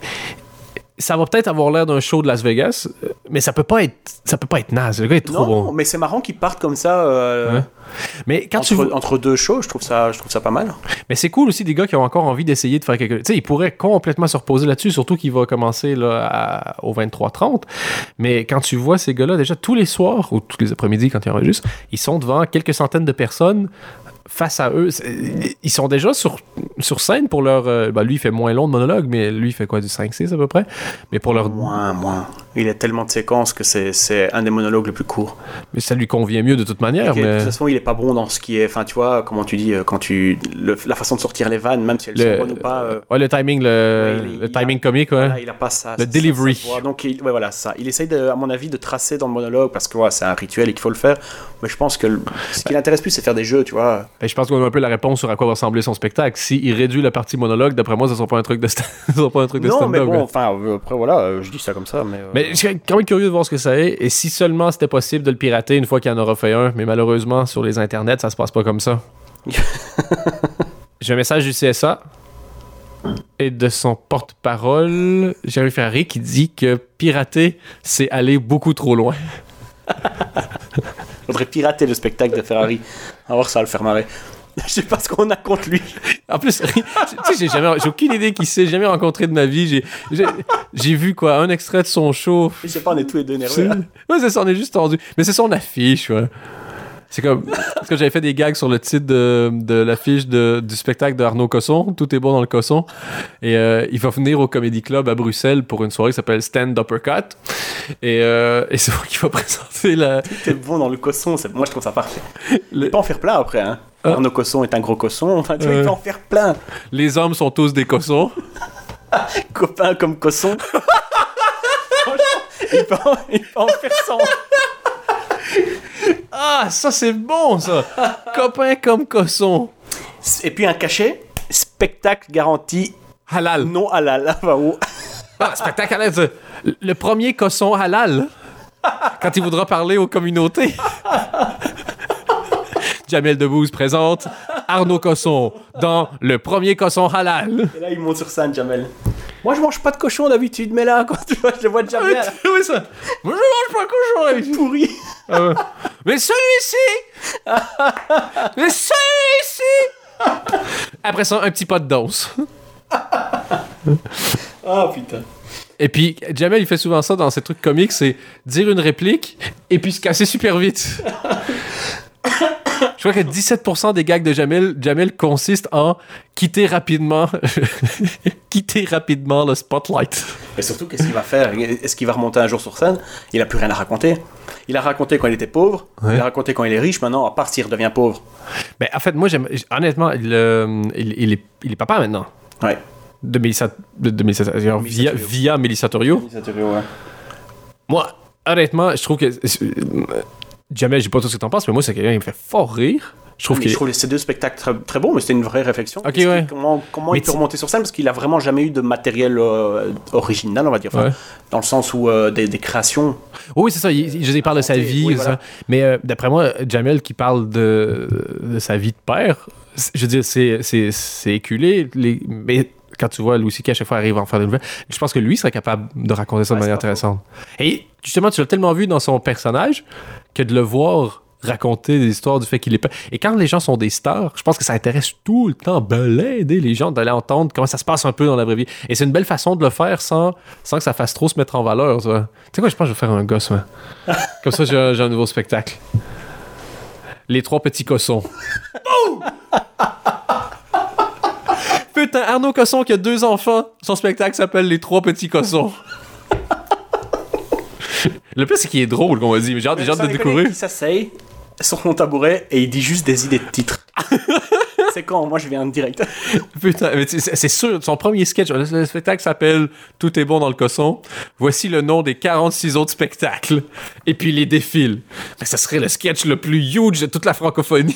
Ça va peut-être avoir l'air d'un show de Las Vegas, mais ça peut pas être, ça peut pas être naze. Le gars est trop non, bon. Non, mais c'est marrant qu'ils partent comme ça... Euh... Ouais. Mais quand entre, tu vois... entre deux shows, je trouve ça, je trouve ça pas mal. Mais c'est cool aussi des gars qui ont encore envie d'essayer de faire quelque chose. Tu sais, ils pourraient complètement se reposer là-dessus, surtout qu'il va commencer là, à... au vingt-trois trente. Mais quand tu vois ces gars-là, déjà tous les soirs, ou tous les après-midi quand ils enregistrent, ils sont devant quelques centaines de personnes face à eux. Ils sont déjà sur, sur scène pour leur... Euh, ben lui, il fait moins long de monologue, mais lui, il fait quoi, du cinq six à peu près? Mais pour leur... Moins, moins. Il a tellement de séquences que c'est, c'est un des monologues les plus courts. Mais ça lui convient mieux de toute manière. Okay, mais... De toute façon, il est pas bon dans ce qui est... Enfin, tu vois, comment tu dis, quand tu... Le, la façon de sortir les vannes, même si elles le, sont bonnes ou pas... Euh... Ouais, le timing, le, ouais, il, le il timing a, comique, ouais. Voilà, il a pas ça. Le ça, delivery. Ça, ça Donc, il, ouais, voilà, ça. Il essaye, de, à mon avis, de tracer dans le monologue, parce que ouais, c'est un rituel et qu'il faut le faire. Mais je pense que le, ce qui l'intéresse plus, c'est faire des jeux, tu vois. Et je pense qu'on a un peu la réponse sur à quoi va ressembler son spectacle. S'il réduit la partie monologue, d'après moi, ça sera pas un truc de, sta- ça sera pas un truc de non, stand-up. mais bon, là. enfin, euh, après, voilà, euh, je dis ça comme ça, mais... Euh... Mais je suis quand même curieux de voir ce que ça est. Et si seulement c'était possible de le pirater une fois qu'il en aura fait un. Mais malheureusement, sur les internets, ça se passe pas comme ça. J'ai un message du C S A et de son porte-parole, Jerry Ferrari, qui dit que pirater, c'est aller beaucoup trop loin. Faudrait pirater le spectacle de Ferrari. On va voir, ça va le faire marrer. Je sais pas ce qu'on a contre lui. En plus, tu sais, j'ai jamais, j'ai aucune idée qui c'est, j'ai jamais rencontré de ma vie. J'ai, j'ai, j'ai vu quoi, un extrait de son show. Je sais pas, on est tous les deux nerveux. Ouais, c'est ça, on est juste tendu. Mais c'est son affiche, ouais. C'est comme, parce que j'avais fait des gags sur le titre de, de l'affiche de, du spectacle de Arnaud Cosson, Tout est bon dans le Cosson. Et euh, il va venir au Comedy Club à Bruxelles pour une soirée qui s'appelle Stand Uppercut. Et, euh, et c'est moi qui va présenter la... Tout est bon dans le Cosson, c'est... moi je trouve ça parfait. Le... Il peut pas en faire plein après, hein. Ah. Arnaud Cosson est un gros cosson, enfin tu vois, euh... il peut en faire plein. Les hommes sont tous des cossons. Copain comme Cosson. il, peut en... il peut en faire cent. Ah, ça c'est bon ça! Copain comme Cosson. Et puis un cachet, spectacle garanti halal. Non halal. Ah, spectacle halal. Le premier Cosson halal. Quand il voudra parler aux communautés. Jamel Debbouze présente Arnaud Cosson dans le premier Cosson halal. Et là il monte sur scène, Jamel. Moi je mange pas de cochon d'habitude, mais là quand tu vois, je le vois déjà bien. Oui, ça. Moi je mange pas de cochon d'habitude. Pourri. Ah ouais. Mais celui-ci. Mais celui-ci. Après ça, un petit pas de danse. Ah putain. Et puis Jamel il fait souvent ça dans ses trucs comiques, c'est dire une réplique et puis se casser super vite. Je crois que dix-sept pour cent des gags de Jamel, Jamel consistent en quitter rapidement, quitter rapidement le spotlight. Et surtout, qu'est-ce qu'il va faire? Est-ce qu'il va remonter un jour sur scène? Il a plus rien à raconter. Il a raconté quand il était pauvre, ouais. Il a raconté quand il est riche. Maintenant, à part s'il redevient pauvre. Ben, en fait, moi, j'aime, honnêtement, il, euh, il, il, est, il est papa maintenant. Ouais. De Mélissa... De, de Mélissa... Genre, via, via Mélissa Torio. Mélissa Torio, ouais. Moi, honnêtement, je trouve que... Jamais, je sais pas tout ce que t'en penses, mais moi, c'est quelqu'un qui me fait fort rire. Je trouve, que... je trouve ces deux spectacles très, très bons, mais c'était une vraie réflexion. Okay, ouais. Comment, comment il peut remonter sur scène, parce qu'il a vraiment jamais eu de matériel euh, original, on va dire. Enfin, ouais. Dans le sens où euh, des, des créations. Oui, c'est ça. Il, je dis, il parle de sa vie. Oui, voilà. Ça. Mais euh, d'après moi, Jamel qui parle de, de sa vie de père, je veux dire, c'est, c'est, c'est éculé. Les, mais quand tu vois Louis C K à chaque fois arrive à en faire de nouvelles, je pense que lui serait capable de raconter ça ouais, de manière intéressante. Faux. Et justement, tu l'as tellement vu dans son personnage que de le voir raconter des histoires du fait qu'il est pas. Et quand les gens sont des stars, je pense que ça intéresse tout le temps d'aider les gens d'aller entendre comment ça se passe un peu dans la vraie vie. Et c'est une belle façon de le faire sans, sans que ça fasse trop se mettre en valeur. Tu sais quoi, je pense que je vais faire un gosse, moi. Comme ça, j'ai, j'ai un nouveau spectacle. Les trois petits cossons. Putain, Arnaud Cosson qui a deux enfants, son spectacle s'appelle Les trois petits cossons. Le pire, c'est qu'il est drôle, qu'on m'a dit. Mais j'ai hâte, j'ai hâte de découvrir. Il s'asseye sur son tabouret et il dit juste des idées de titres. C'est con, moi je viens en direct. Putain, mais c'est, c'est sûr, son premier sketch, le, le spectacle s'appelle Tout est bon dans le cosson. Voici le nom des quarante-six autres spectacles. Et puis les défile. Mais ça serait le sketch le plus huge de toute la francophonie.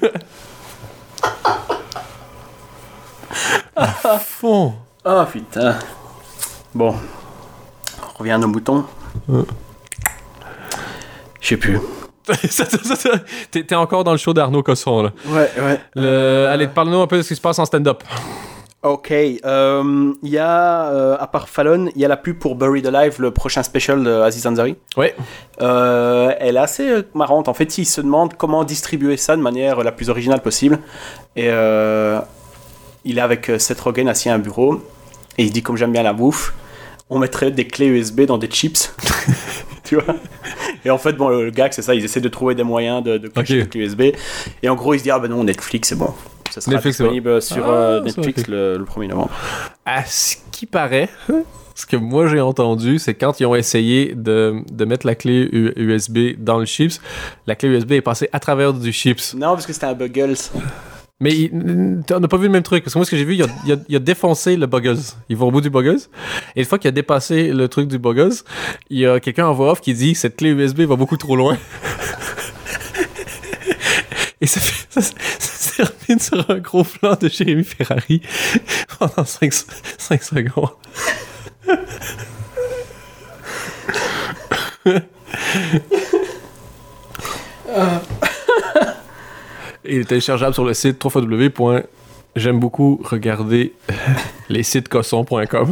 À fond. Oh putain. Bon. On revient à nos moutons. Euh. Je sais plus. t'es, t'es encore dans le show d'Arnaud Cosson, là. Ouais, ouais. Le... Euh... Allez, parle-nous un peu de ce qui se passe en stand-up. Ok. Il euh, y a, euh, à part Fallon, il y a la pub pour Buried Alive, le prochain special de Aziz Ansari. Ouais. Euh, elle est assez marrante. En fait, il se demande comment distribuer ça de manière la plus originale possible. Et euh, il est avec Seth Rogen assis à un bureau. Et il dit, comme j'aime bien la bouffe, on mettrait des clés U S B dans des chips. Tu vois. Et en fait, bon, le gag, c'est ça, ils essaient de trouver des moyens de, de cacher okay. les clés U S B. Et en gros, ils se disent, ah ben non, Netflix, c'est bon. Ça sera Netflix, disponible bon. sur ah, euh, Netflix okay. le, le premier novembre. À ce qui paraît, ce que moi j'ai entendu, c'est quand ils ont essayé de, de mettre la clé U S B dans le chips, la clé U S B est passée à travers du chips. Non, parce que c'était un Buggles. Mais il, on n'a pas vu le même truc. Parce que moi, ce que j'ai vu, il a, il a, il a défoncé le Buggles. Il va au bout du Buggles. Et une fois qu'il a dépassé le truc du Buggles, il y a quelqu'un en voix off qui dit « Cette clé U S B va beaucoup trop loin. » Et ça, fait, ça, ça se termine sur un gros plan de Jérémy Ferrari pendant cinq secondes. uh. Il est téléchargeable sur le site w w w point j'aime beaucoup regarder les sites cossons point com.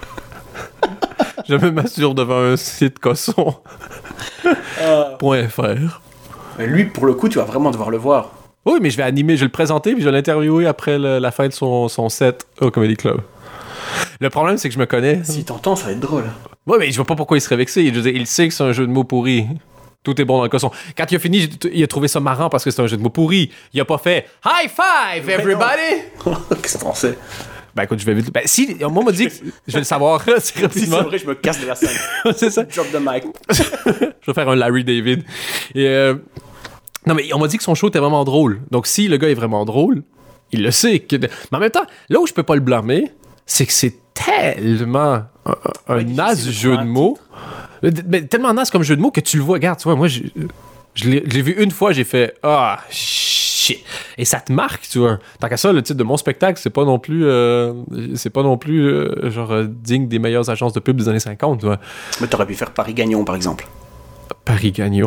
Je me masturbe devant un site cosson point f r. Mais lui, pour le coup, tu vas vraiment devoir le voir. Oui, mais je vais animer, je vais le présenter, puis je vais l'interviewer après le, la fin de son, son set au Comedy Club. Le problème, c'est que je me connais. Si t'entends, ça va être drôle. Oui, mais je vois pas pourquoi il serait vexé. Il, il sait que c'est un jeu de mots pourri. Tout est bon dans le cosson. Quand il a fini, il a trouvé ça marrant parce que c'est un jeu de mots pourri. Il a pas fait « High five, everybody! » Qu'est-ce que t'en sais? Ben écoute, je vais vite... Ben si, moi, on m'a dit que je vais le savoir assez si rapidement. c'est vrai, je me casse de la scène. C'est ça. Drop the mic. Je vais faire un Larry David. Et euh... Non, mais on m'a dit que son show était vraiment drôle. Donc si le gars est vraiment drôle, il le sait. Que... Mais en même temps, là où je peux pas le blâmer, c'est que c'est tellement un, un ouais, naze jeu de mots. Mais tellement naze comme jeu de mots que tu le vois. Regarde, tu vois, moi, je, je, l'ai, je l'ai vu une fois, j'ai fait « Ah, oh, shit! » Et ça te marque, tu vois. Tant qu'à ça, le titre de mon spectacle, c'est pas non plus, euh, c'est pas non plus euh, genre euh, digne des meilleures agences de pub des années cinquante, tu vois. Mais t'aurais pu faire Paris-Gagnon, par exemple. Paris-Gagnon.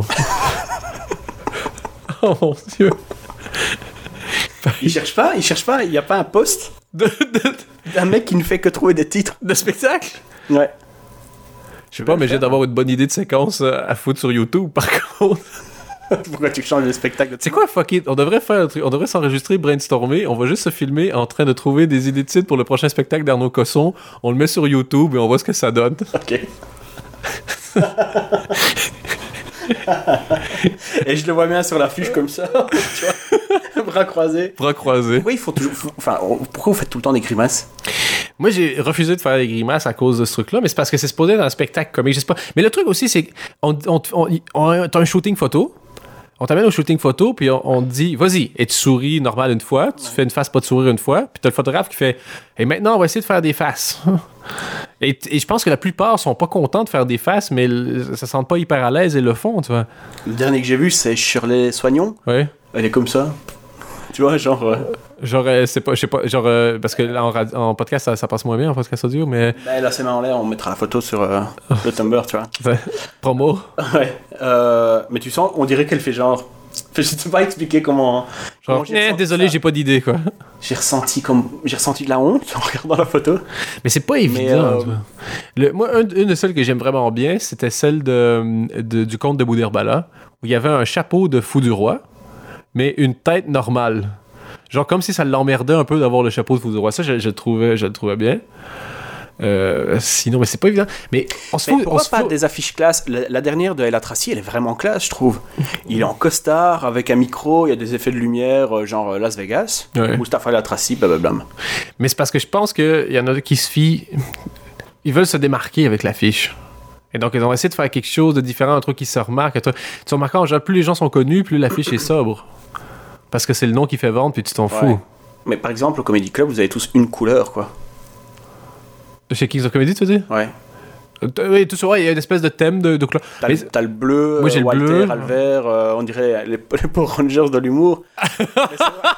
Oh mon Dieu. Paris... Il cherche pas, il cherche pas, il y a pas un post de, de... d'un mec qui ne fait que trouver des titres de spectacle. Ouais. Je sais pas, mais j'ai d'avoir une bonne idée de séquence à foutre sur YouTube, par contre. Pourquoi tu changes de spectacle? C'est quoi, fuck it? On devrait faire un truc, on devrait s'enregistrer, brainstormer, on va juste se filmer en train de trouver des idées de titres pour le prochain spectacle d'Arnaud Cosson, on le met sur YouTube et on voit ce que ça donne. Ok. Et je le vois bien sur l'affiche comme ça, tu vois, bras croisés. Bras croisés. Oui, il faut toujours. Faut, enfin, pourquoi vous faites tout le temps des grimaces? Moi, j'ai refusé de faire des grimaces à cause de ce truc-là, mais c'est parce que c'est supposé être un spectacle comique, je sais pas. Mais le truc aussi, c'est qu'on on, on, on, t'as un shooting photo, On t'amène au shooting photo, puis on, on te dit, vas-y, et tu souris normal une fois, tu ouais. fais une face pas de sourire une fois, puis t'as le photographe qui fait, et maintenant, on va essayer de faire des faces. et, et je pense que la plupart sont pas contents de faire des faces, mais ça se sentent pas hyper à l'aise et le font, tu vois. Le dernier que j'ai vu, c'est Shirley Soignon. Ouais. Elle est comme ça. Tu vois, genre... Euh... Genre, euh, c'est pas, je sais pas, genre, euh, parce que là, en, radio, en podcast, ça, ça passe moins bien, en podcast audio, mais... Ben, là, c'est main en l'air, on mettra la photo sur euh, le Tumblr, tu vois. Promo. Ouais. Euh, mais tu sens, on dirait qu'elle fait genre... Je sais pas expliquer comment... Genre, comment eh, désolé, ça. J'ai pas d'idée, quoi. J'ai ressenti comme... J'ai ressenti de la honte en regardant la photo. Mais c'est pas évident, euh... tu vois. Le, moi, un, une de celles que j'aime vraiment bien, c'était celle de, de, du conte de Boudherbala, où il y avait un chapeau de fou du roi, mais une tête normale. Genre comme si ça l'emmerdait un peu d'avoir le chapeau de fou du roi. Ça, je, je, le, trouvais, je le trouvais bien. Euh, sinon, mais c'est pas évident. Mais on se mais fout, pourquoi on se pas fout... des affiches classe? La, la dernière de Ella Tracy, elle est vraiment classe, je trouve. Il est en costard, avec un micro, il y a des effets de lumière, genre Las Vegas. Ouais. Mustafa Ella Tracy, blablabla. Mais c'est parce que je pense qu'il y en a qui se fient... Ils veulent se démarquer avec l'affiche. Et donc, ils ont essayé de faire quelque chose de différent, un truc qui se remarque. Tu remarques, en genre, plus les gens sont connus, plus l'affiche est sobre. Parce que c'est le nom qui fait vendre, puis tu t'en ouais. fous. Mais par exemple, au Comedy Club, vous avez tous une couleur, quoi. Chez Kings of Comedy, tu veux dire? Ouais. Euh, oui, tout ça, il y a une espèce de thème de, de couleur. T'as, mais... t'as le bleu, moi, j'ai Walter, le bleu. Albert, euh, on dirait les, les Power Rangers de l'humour. Mais c'est vrai.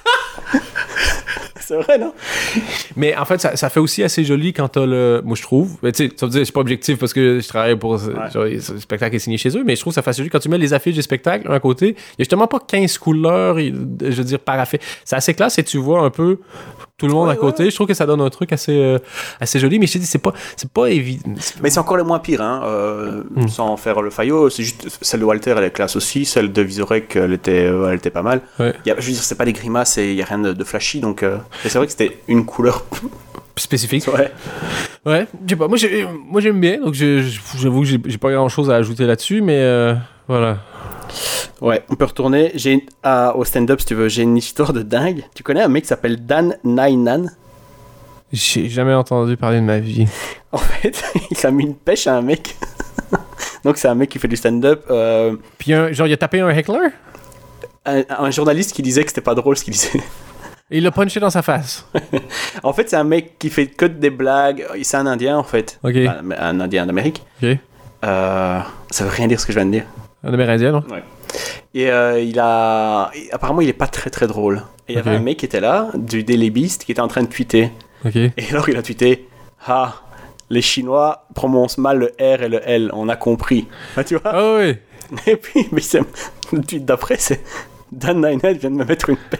C'est vrai, non? Mais en fait, ça, ça fait aussi assez joli quand t'as le... Moi, je trouve... Mais tu sais, ça veut dire, c'est pas objectif parce que je travaille pour... Ouais. Genre, le spectacle est signé chez eux, mais je trouve que ça fait assez joli. Quand tu mets les affiches des spectacles, un côté, il y a justement pas quinze couleurs, je veux dire, par affiche. C'est assez classe et tu vois un peu tout le monde ouais, à côté. Ouais. Je trouve que ça donne un truc assez, euh, assez joli, mais je te dis, c'est pas, c'est pas évident. Mais c'est encore le moins pire, hein. Euh, mm. Sans faire le faillot, c'est juste... Celle de Walter, elle est classe aussi. Celle de Vizorek, elle était, elle était pas mal. Ouais. Y a, je veux dire, c'est pas des grimaces et il y a rien de, de flashy, donc... Euh, et c'est vrai que c'était une couleur... spécifique. Ouais. Ouais. Je sais pas. Moi, j'ai, moi, j'aime bien, donc je, j'avoue que j'ai, j'ai pas grand-chose à ajouter là-dessus, mais euh, voilà. Ouais, on peut retourner. J'ai à, au stand-up, si tu veux, j'ai une histoire de dingue. Tu connais un mec qui s'appelle Dan Nainan? J'ai jamais entendu parler de ma vie. En fait, il a mis une pêche à un mec. Donc, c'est un mec qui fait du stand-up. Euh... Puis, un, genre, il a tapé un heckler? Un, un journaliste qui disait que c'était pas drôle ce qu'il disait. Et il l'a punché dans sa face. En fait, c'est un mec qui fait que des blagues. C'est un Indien, en fait. Ok. Un, un Indien d'Amérique. Ok. Euh, ça veut rien dire ce que je viens de dire. Un Amérindien, non? Ouais. Et euh, il a... Apparemment, il est pas très très drôle. Et il y avait okay. un mec qui était là, du Daily Beast, qui était en train de tweeter. Ok. Et alors, il a tweeté « Ah, les Chinois prononcent mal le R et le L, on a compris. » Ah, tu vois? Ah oui. Et puis, mais c'est... le tweet d'après, c'est « Dan Nine vient de me mettre une pêche. »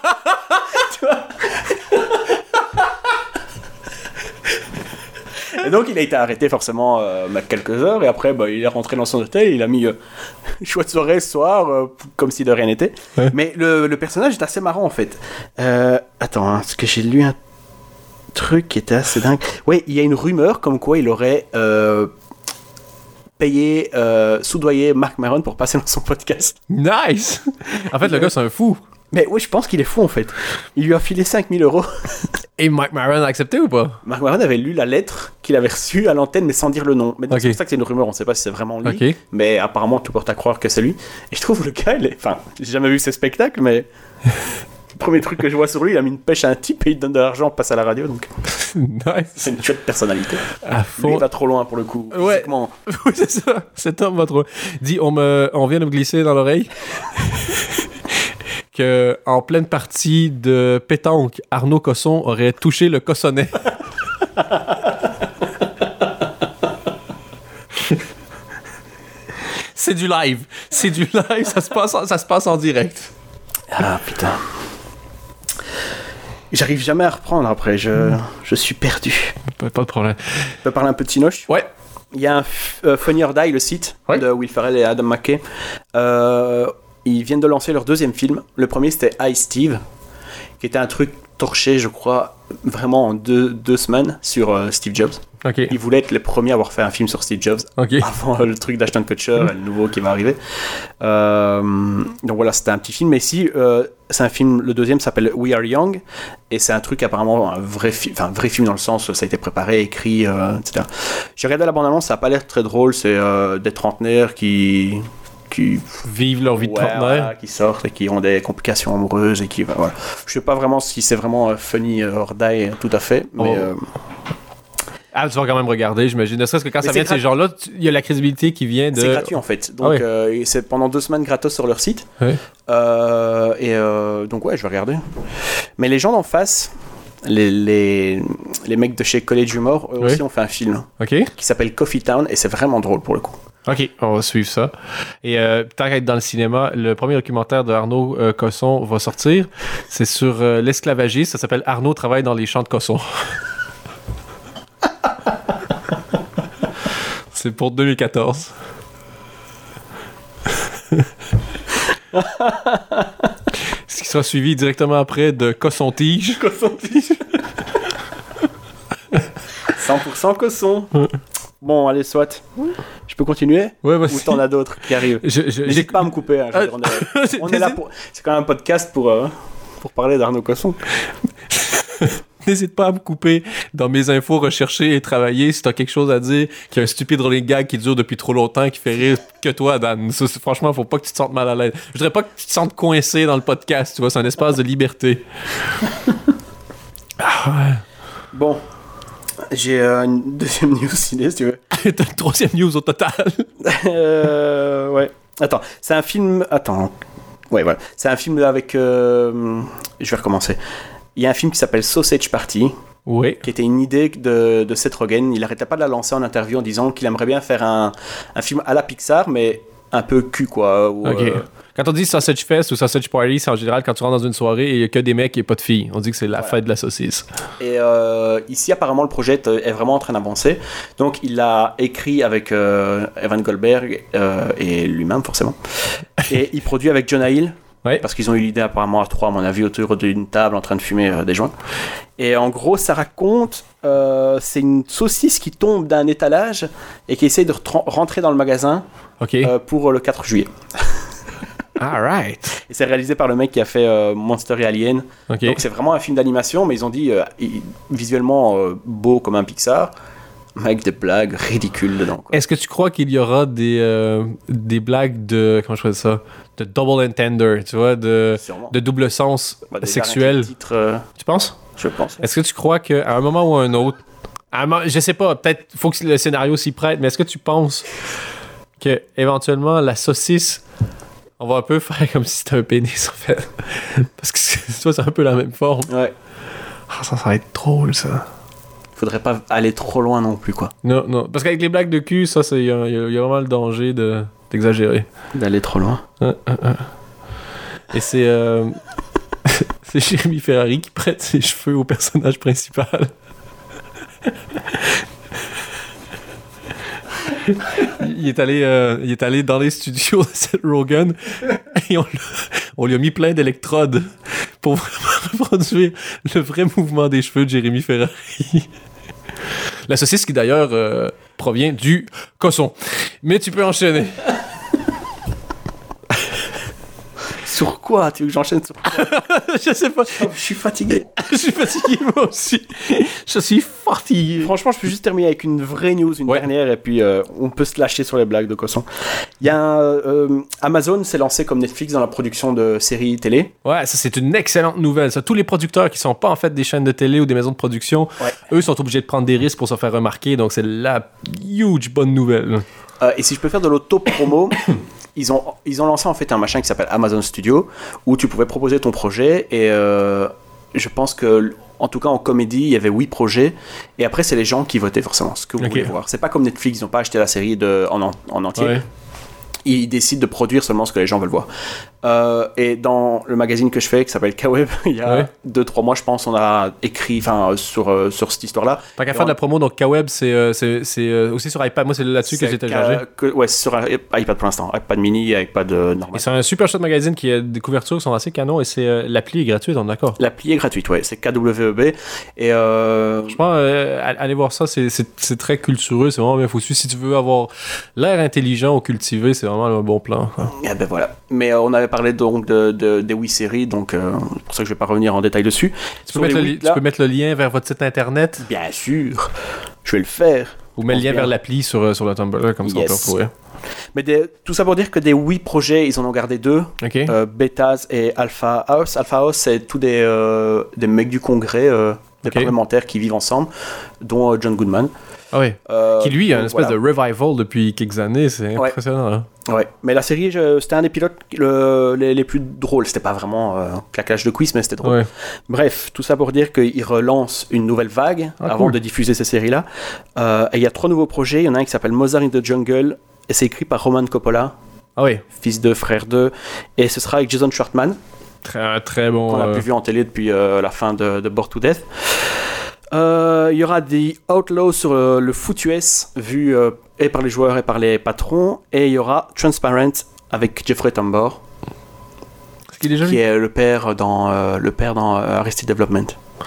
Tu vois? Et donc il a été arrêté forcément euh, quelques heures et après bah, il est rentré dans son hôtel et il a mis euh, chouette soirée ce soir euh, comme si de rien n'était. Ouais. Mais le, le personnage est assez marrant en fait. Euh, attends, hein, parce que j'ai lu un truc qui était assez dingue. Ouais, il y a une rumeur comme quoi il aurait euh, payé, euh, soudoyé Marc Maron pour passer dans son podcast. Nice. En fait, le gars c'est un fou. Mais oui, je pense qu'il est fou en fait. Il lui a filé cinq mille euros. Et Marc Maron a accepté ou pas? Marc Maron avait lu la lettre qu'il avait reçue à l'antenne, mais sans dire le nom. Mais okay. C'est pour ça que c'est une rumeur, on ne sait pas si c'est vraiment lui. Okay. Mais apparemment, tout porte à croire que c'est lui. Et je trouve le gars, il est... enfin, j'ai jamais vu ses spectacles, mais le premier truc que je vois sur lui, il a mis une pêche à un type et il donne de l'argent, on passe à la radio. Donc, nice. C'est une chouette personnalité. À fond. Lui, il va trop loin pour le coup. Ouais. Physiquement. Oui, c'est ça. Cet homme va trop. Dis, on me, on vient de me glisser dans l'oreille. Que, en pleine partie de pétanque, Arnaud Cosson aurait touché le cossonnet. C'est du live. C'est du live. Ça se passe en, ça se passe en direct. Ah, putain. J'arrive jamais à reprendre après. Je, je suis perdu. Pas, pas de problème. On peut parler un peu de Cinoche? Ouais. Il y a un euh, Funny or Die, le site, ouais. de Will Ferrell et Adam McKay. Euh... Ils viennent de lancer leur deuxième film. Le premier, c'était I, Steve, qui était un truc torché, je crois, vraiment en deux, deux semaines sur euh, Steve Jobs. Okay. Ils voulaient être les premiers à avoir fait un film sur Steve Jobs, okay. avant euh, le truc d'Ashton Kutcher, mmh. le nouveau qui va arriver. Euh, donc voilà, c'était un petit film. Mais ici, euh, c'est un film, le deuxième s'appelle We Are Young, et c'est un truc apparemment un vrai, fi- un vrai film dans le sens, ça a été préparé, écrit, euh, et cetera. J'ai regardé la bande-annonce, ça n'a pas l'air très drôle, c'est euh, des trentenaires qui... qui vivent leur vie de ouais, trentenaire. Voilà, qui sortent et qui ont des complications amoureuses et qui voilà. Je sais pas vraiment si c'est vraiment funny or die tout à fait, mais. Oh. Euh... Ah, tu vas quand même regarder, j'imagine. Ne serait-ce que quand mais ça vient de gra... ces gens-là, il y a la crédibilité qui vient de. C'est gratuit en fait. Donc ah ouais. euh, c'est pendant deux semaines gratos sur leur site. Ouais. Euh, et euh, donc ouais, je vais regarder. Mais les gens d'en face, les, les, les mecs de chez College Humor, eux oui. aussi ont fait un film OK. qui s'appelle Coffee Town et c'est vraiment drôle pour le coup. OK, on va suivre ça. Et euh, tant qu'à être dans le cinéma, le premier documentaire de Arnaud euh, Cosson va sortir. C'est sur euh, l'esclavagisme. Ça s'appelle Arnaud travaille dans les champs de Cosson. C'est pour deux mille quatorze. Ce qui sera suivi directement après de Cosson-Tige. Cosson-Tige. cent pour cent Cosson. Bon, allez, soit. Je peux continuer? Ouais, vas-y. Ou t'en as d'autres qui arrivent? Je, je, N'hésite j'ai... pas à me couper. Hein, je veux dire, on est, on est là pour... C'est quand même un podcast pour, euh, pour parler d'Arnaud Cosson. N'hésite pas à me couper dans mes infos recherchées et travaillées si t'as quelque chose à dire, qu'il y a un stupide running gag qui dure depuis trop longtemps, qui fait rire que toi, Dan. Ça, franchement, faut pas que tu te sentes mal à l'aise. Je voudrais pas que tu te sentes coincé dans le podcast, tu vois, c'est un espace de liberté. Ah ouais. Bon, j'ai euh, une deuxième news ciné, si tu veux. T'as une troisième news au total. euh, ouais. Attends, c'est un film... Attends. Ouais, voilà. C'est un film avec... Euh... Je vais recommencer. Il y a un film qui s'appelle Sausage Party, oui. qui était une idée de, de Seth Rogen. Il n'arrêtait pas de la lancer en interview en disant qu'il aimerait bien faire un, un film à la Pixar, mais un peu cul, quoi. Où, OK. Euh... Quand on dit Sausage Fest ou Sausage Party, c'est en général quand tu rentres dans une soirée et il n'y a que des mecs et pas de filles. On dit que c'est la voilà. fête de la saucisse. Et euh, ici, apparemment, le projet est vraiment en train d'avancer. Donc, il l'a écrit avec euh, Evan Goldberg euh, et lui-même, forcément. Et il produit avec Jonah Hill. Ouais. Parce qu'ils ont eu l'idée apparemment à trois, à mon avis, autour d'une table en train de fumer euh, des joints. Et en gros, ça raconte, euh, c'est une saucisse qui tombe d'un étalage et qui essaye de re- rentrer dans le magasin okay. euh, pour le quatre juillet. All right. Et c'est réalisé par le mec qui a fait euh, Monster et Alien. Okay. Donc c'est vraiment un film d'animation, mais ils ont dit euh, visuellement euh, beau comme un Pixar. Avec des blagues ridicules dedans. Quoi. Est-ce que tu crois qu'il y aura des, euh, des blagues de... Comment je fais ça? De double entender, tu vois? De, de double sens bah, sexuel. Titres, euh... Tu penses? Je pense. Est-ce que tu crois qu'à un moment ou à un autre... À un moment, je sais pas, peut-être faut que le scénario s'y prête, mais est-ce que tu penses que éventuellement la saucisse... On va un peu faire comme si c'était un pénis, en fait. Parce que toi, c'est un peu la même forme. Ouais. Ah, ça, ça va être drôle, ça. Faudrait pas aller trop loin non plus, quoi. Non, non. Parce qu'avec les blagues de cul, ça, il y, y, y a vraiment le danger de, d'exagérer. D'aller trop loin. Ah, ah, ah. Et c'est... Euh... c'est Jérémy Ferrari qui prête ses cheveux au personnage principal. il, est allé, euh, il est allé dans les studios de Seth Rogen et on, on lui a mis plein d'électrodes pour vraiment reproduire le vrai mouvement des cheveux de Jérémy Ferrari. La saucisse qui d'ailleurs euh, provient du Cosson. Mais tu peux enchaîner. Sur quoi? Tu veux que j'enchaîne sur quoi? Je sais pas. Oh, je suis fatigué. Je suis fatigué moi aussi. Je suis fatigué. Franchement, je peux juste terminer avec une vraie news, une ouais. dernière, et puis euh, on peut se lâcher sur les blagues de Cosson. Il y a un, euh, Amazon s'est lancé comme Netflix dans la production de séries télé. Ouais, ça c'est une excellente nouvelle. Ça, tous les producteurs qui sont pas en fait des chaînes de télé ou des maisons de production, ouais. eux sont obligés de prendre des risques pour se faire remarquer. Donc c'est la huge bonne nouvelle. Euh, et si je peux faire de l'auto-promo. Ils ont, ils ont lancé en fait un machin qui s'appelle Amazon Studio où tu pouvais proposer ton projet et euh, je pense que en tout cas en comédie il y avait huit projets et après c'est les gens qui votaient forcément ce que vous okay. voulez voir. C'est pas comme Netflix, ils n'ont pas acheté la série de, en, en, en entier. Ouais. Ils décident de produire seulement ce que les gens veulent voir. Euh, et dans le magazine que je fais, qui s'appelle K-Web, il y a deux trois mois, je pense, on a écrit sur, euh, sur cette histoire-là. Tant qu'à faire on... de la promo, donc K-Web, c'est, euh, c'est, c'est euh, aussi sur iPad. Moi, c'est là-dessus c'est que j'ai téléchargé. Que, ouais, c'est sur iPad pour l'instant. iPad mini, iPad normal. Et c'est un super chouette magazine qui a des couvertures qui sont assez canons et c'est, euh, l'appli est gratuite, on est d'accord? L'appli est gratuite, ouais. C'est K W E B. Et euh... je pense, euh, allez voir ça, c'est, c'est, c'est très cultureux, c'est vraiment bien foutu. Si tu veux avoir l'air intelligent ou cultivé, c'est vraiment un bon plan. Et ben voilà. Mais euh, on avait parlé donc de, de, des huit séries, donc euh, c'est pour ça que je vais pas revenir en détail dessus. Tu peux, mettre le, huit, là, tu peux mettre le lien vers votre site internet? Bien sûr, je vais le faire. Ou mets le lien bien. vers l'appli sur, sur le Tumblr, comme ça yes. on peut retrouver. Mais des, tout ça pour dire que des huit projets, ils en ont gardé deux. Ok. Euh, Betas et Alpha House. Alpha House, c'est tous des, euh, des mecs du Congrès, euh, des Ok. parlementaires qui vivent ensemble, dont euh, John Goodman. Ah oui. Euh, Qui lui a une donc, espèce voilà. de revival depuis quelques années, c'est Ouais. impressionnant. Hein. Ouais, mais la série, je- c'était un des pilotes le- les, les plus drôles. C'était pas vraiment euh, un claquage de quiz, mais c'était drôle. Ouais. Bref, tout ça pour dire qu'ils relancent une nouvelle vague Ah, avant cool. de diffuser ces séries-là. Euh, et il y a trois nouveaux projets. Il y en a un qui s'appelle Mozart in the Jungle, et c'est écrit par Roman Coppola, Ah oui. fils de frère de, et ce sera avec Jason Schwartzman, Très, très bon. qu'on n'a euh, plus vu en télé depuis euh, la fin de, de Bored to Death. Euh, Il y aura des Outlaws sur euh, le foot U S, vu euh, et par les joueurs et par les patrons, et il y aura Transparent avec Jeffrey Tambor, Est-ce qu'il est déjà qui vu? est le père dans, euh, le père dans euh, Arrested Development.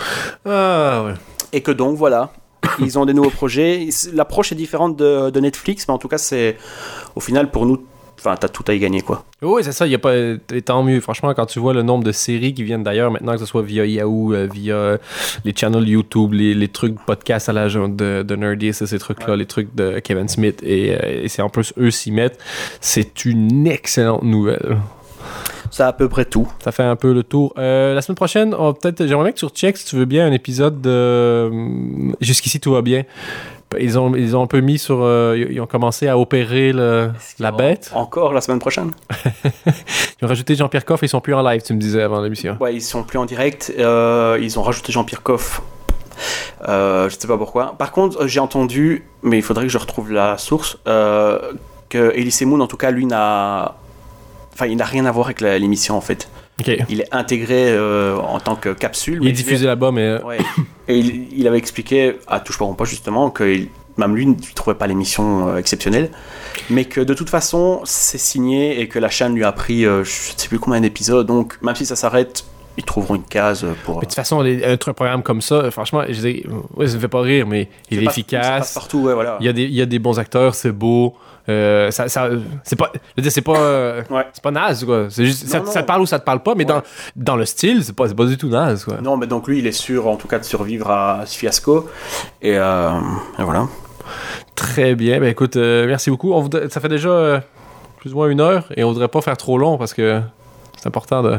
Ah ouais. Et que donc, voilà, ils ont des nouveaux projets. L'approche est différente de, de Netflix, mais en tout cas, c'est au final pour nous, enfin, t'as tout à y gagner, quoi. Oui, c'est ça, il y a pas et tant mieux. Franchement, quand tu vois le nombre de séries qui viennent d'ailleurs maintenant, que ce soit via Yahoo, euh, via euh, les channels YouTube, les, les trucs podcasts à la genre de, de Nerdy, c'est ces trucs-là, Ouais. les trucs de Kevin Smith, et, euh, et c'est en plus eux s'y mettent, c'est une excellente nouvelle. C'est à peu près tout. Ça fait un peu le tour. Euh, la semaine prochaine, on va peut-être, j'aimerais bien que tu recheckes, si tu veux bien, un épisode de hum, Jusqu'ici tout va bien. Ils ont, ils ont un peu mis sur. Euh, ils ont commencé à opérer le, la bête. Encore la semaine prochaine. Ils ont rajouté Jean-Pierre Coff, ils sont plus en live, tu me disais avant l'émission. Ouais, ils sont plus en direct. Euh, ils ont rajouté Jean-Pierre Coff. Euh, je sais pas pourquoi. Par contre, j'ai entendu, mais il faudrait que je retrouve la source, euh, que Elise Moon, en tout cas, lui n'a. Enfin, il n'a rien à voir avec la- l'émission en fait. Ok. Il est intégré euh, en tant que capsule. Il est mais diffusé là-bas, mais. Ouais. Et il, il avait expliqué à Touche pas pas justement que il- même lui ne trouvait pas l'émission euh, exceptionnelle, mais que de toute façon c'est signé et que la chaîne lui a pris euh, je sais plus combien d'épisodes, donc même si ça s'arrête, ils trouveront une case pour. Mais de toute façon, les- un, truc- un programme comme ça, franchement, je dis, ouais, ça me fait pas rire, mais il est Ça passe- Ça passe efficace. partout, ouais, voilà. Il y, a des, il y a des bons acteurs, c'est beau. Euh, ça, ça, c'est pas, je veux dire, c'est pas, euh, Ouais. c'est pas naze, quoi. C'est juste, Non, ça, non. ça te parle ou ça te parle pas, mais Ouais. dans, dans le style, c'est pas, c'est pas du tout naze, quoi. Non, mais donc lui, il est sûr, en tout cas, de survivre à ce fiasco. Et, euh, et voilà. Très bien. Ben écoute, euh, merci beaucoup. On voudrait- ça fait déjà euh, plus ou moins une heure et on voudrait pas faire trop long parce que c'est important de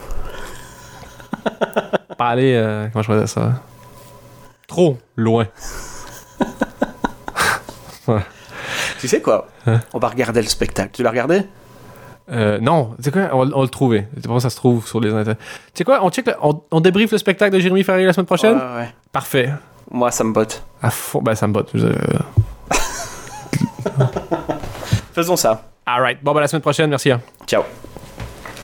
pas aller, euh, comment je vais dire ça, trop loin. Ouais. Tu sais quoi? Hein? On va regarder le spectacle. Tu l'as regardé? Euh, non, tu sais quoi, on, va- on va le trouver. C'est pas ça se trouve sur les internets. Tu sais quoi, on check, le- on, on débriefe le spectacle de Jérémy Ferrier la semaine prochaine. Ouais, ouais. Parfait. Moi, ça me botte. À fond, ben ça me botte. Je- Faisons ça. Alright. Bon, ben la semaine prochaine, merci. Hein. Ciao.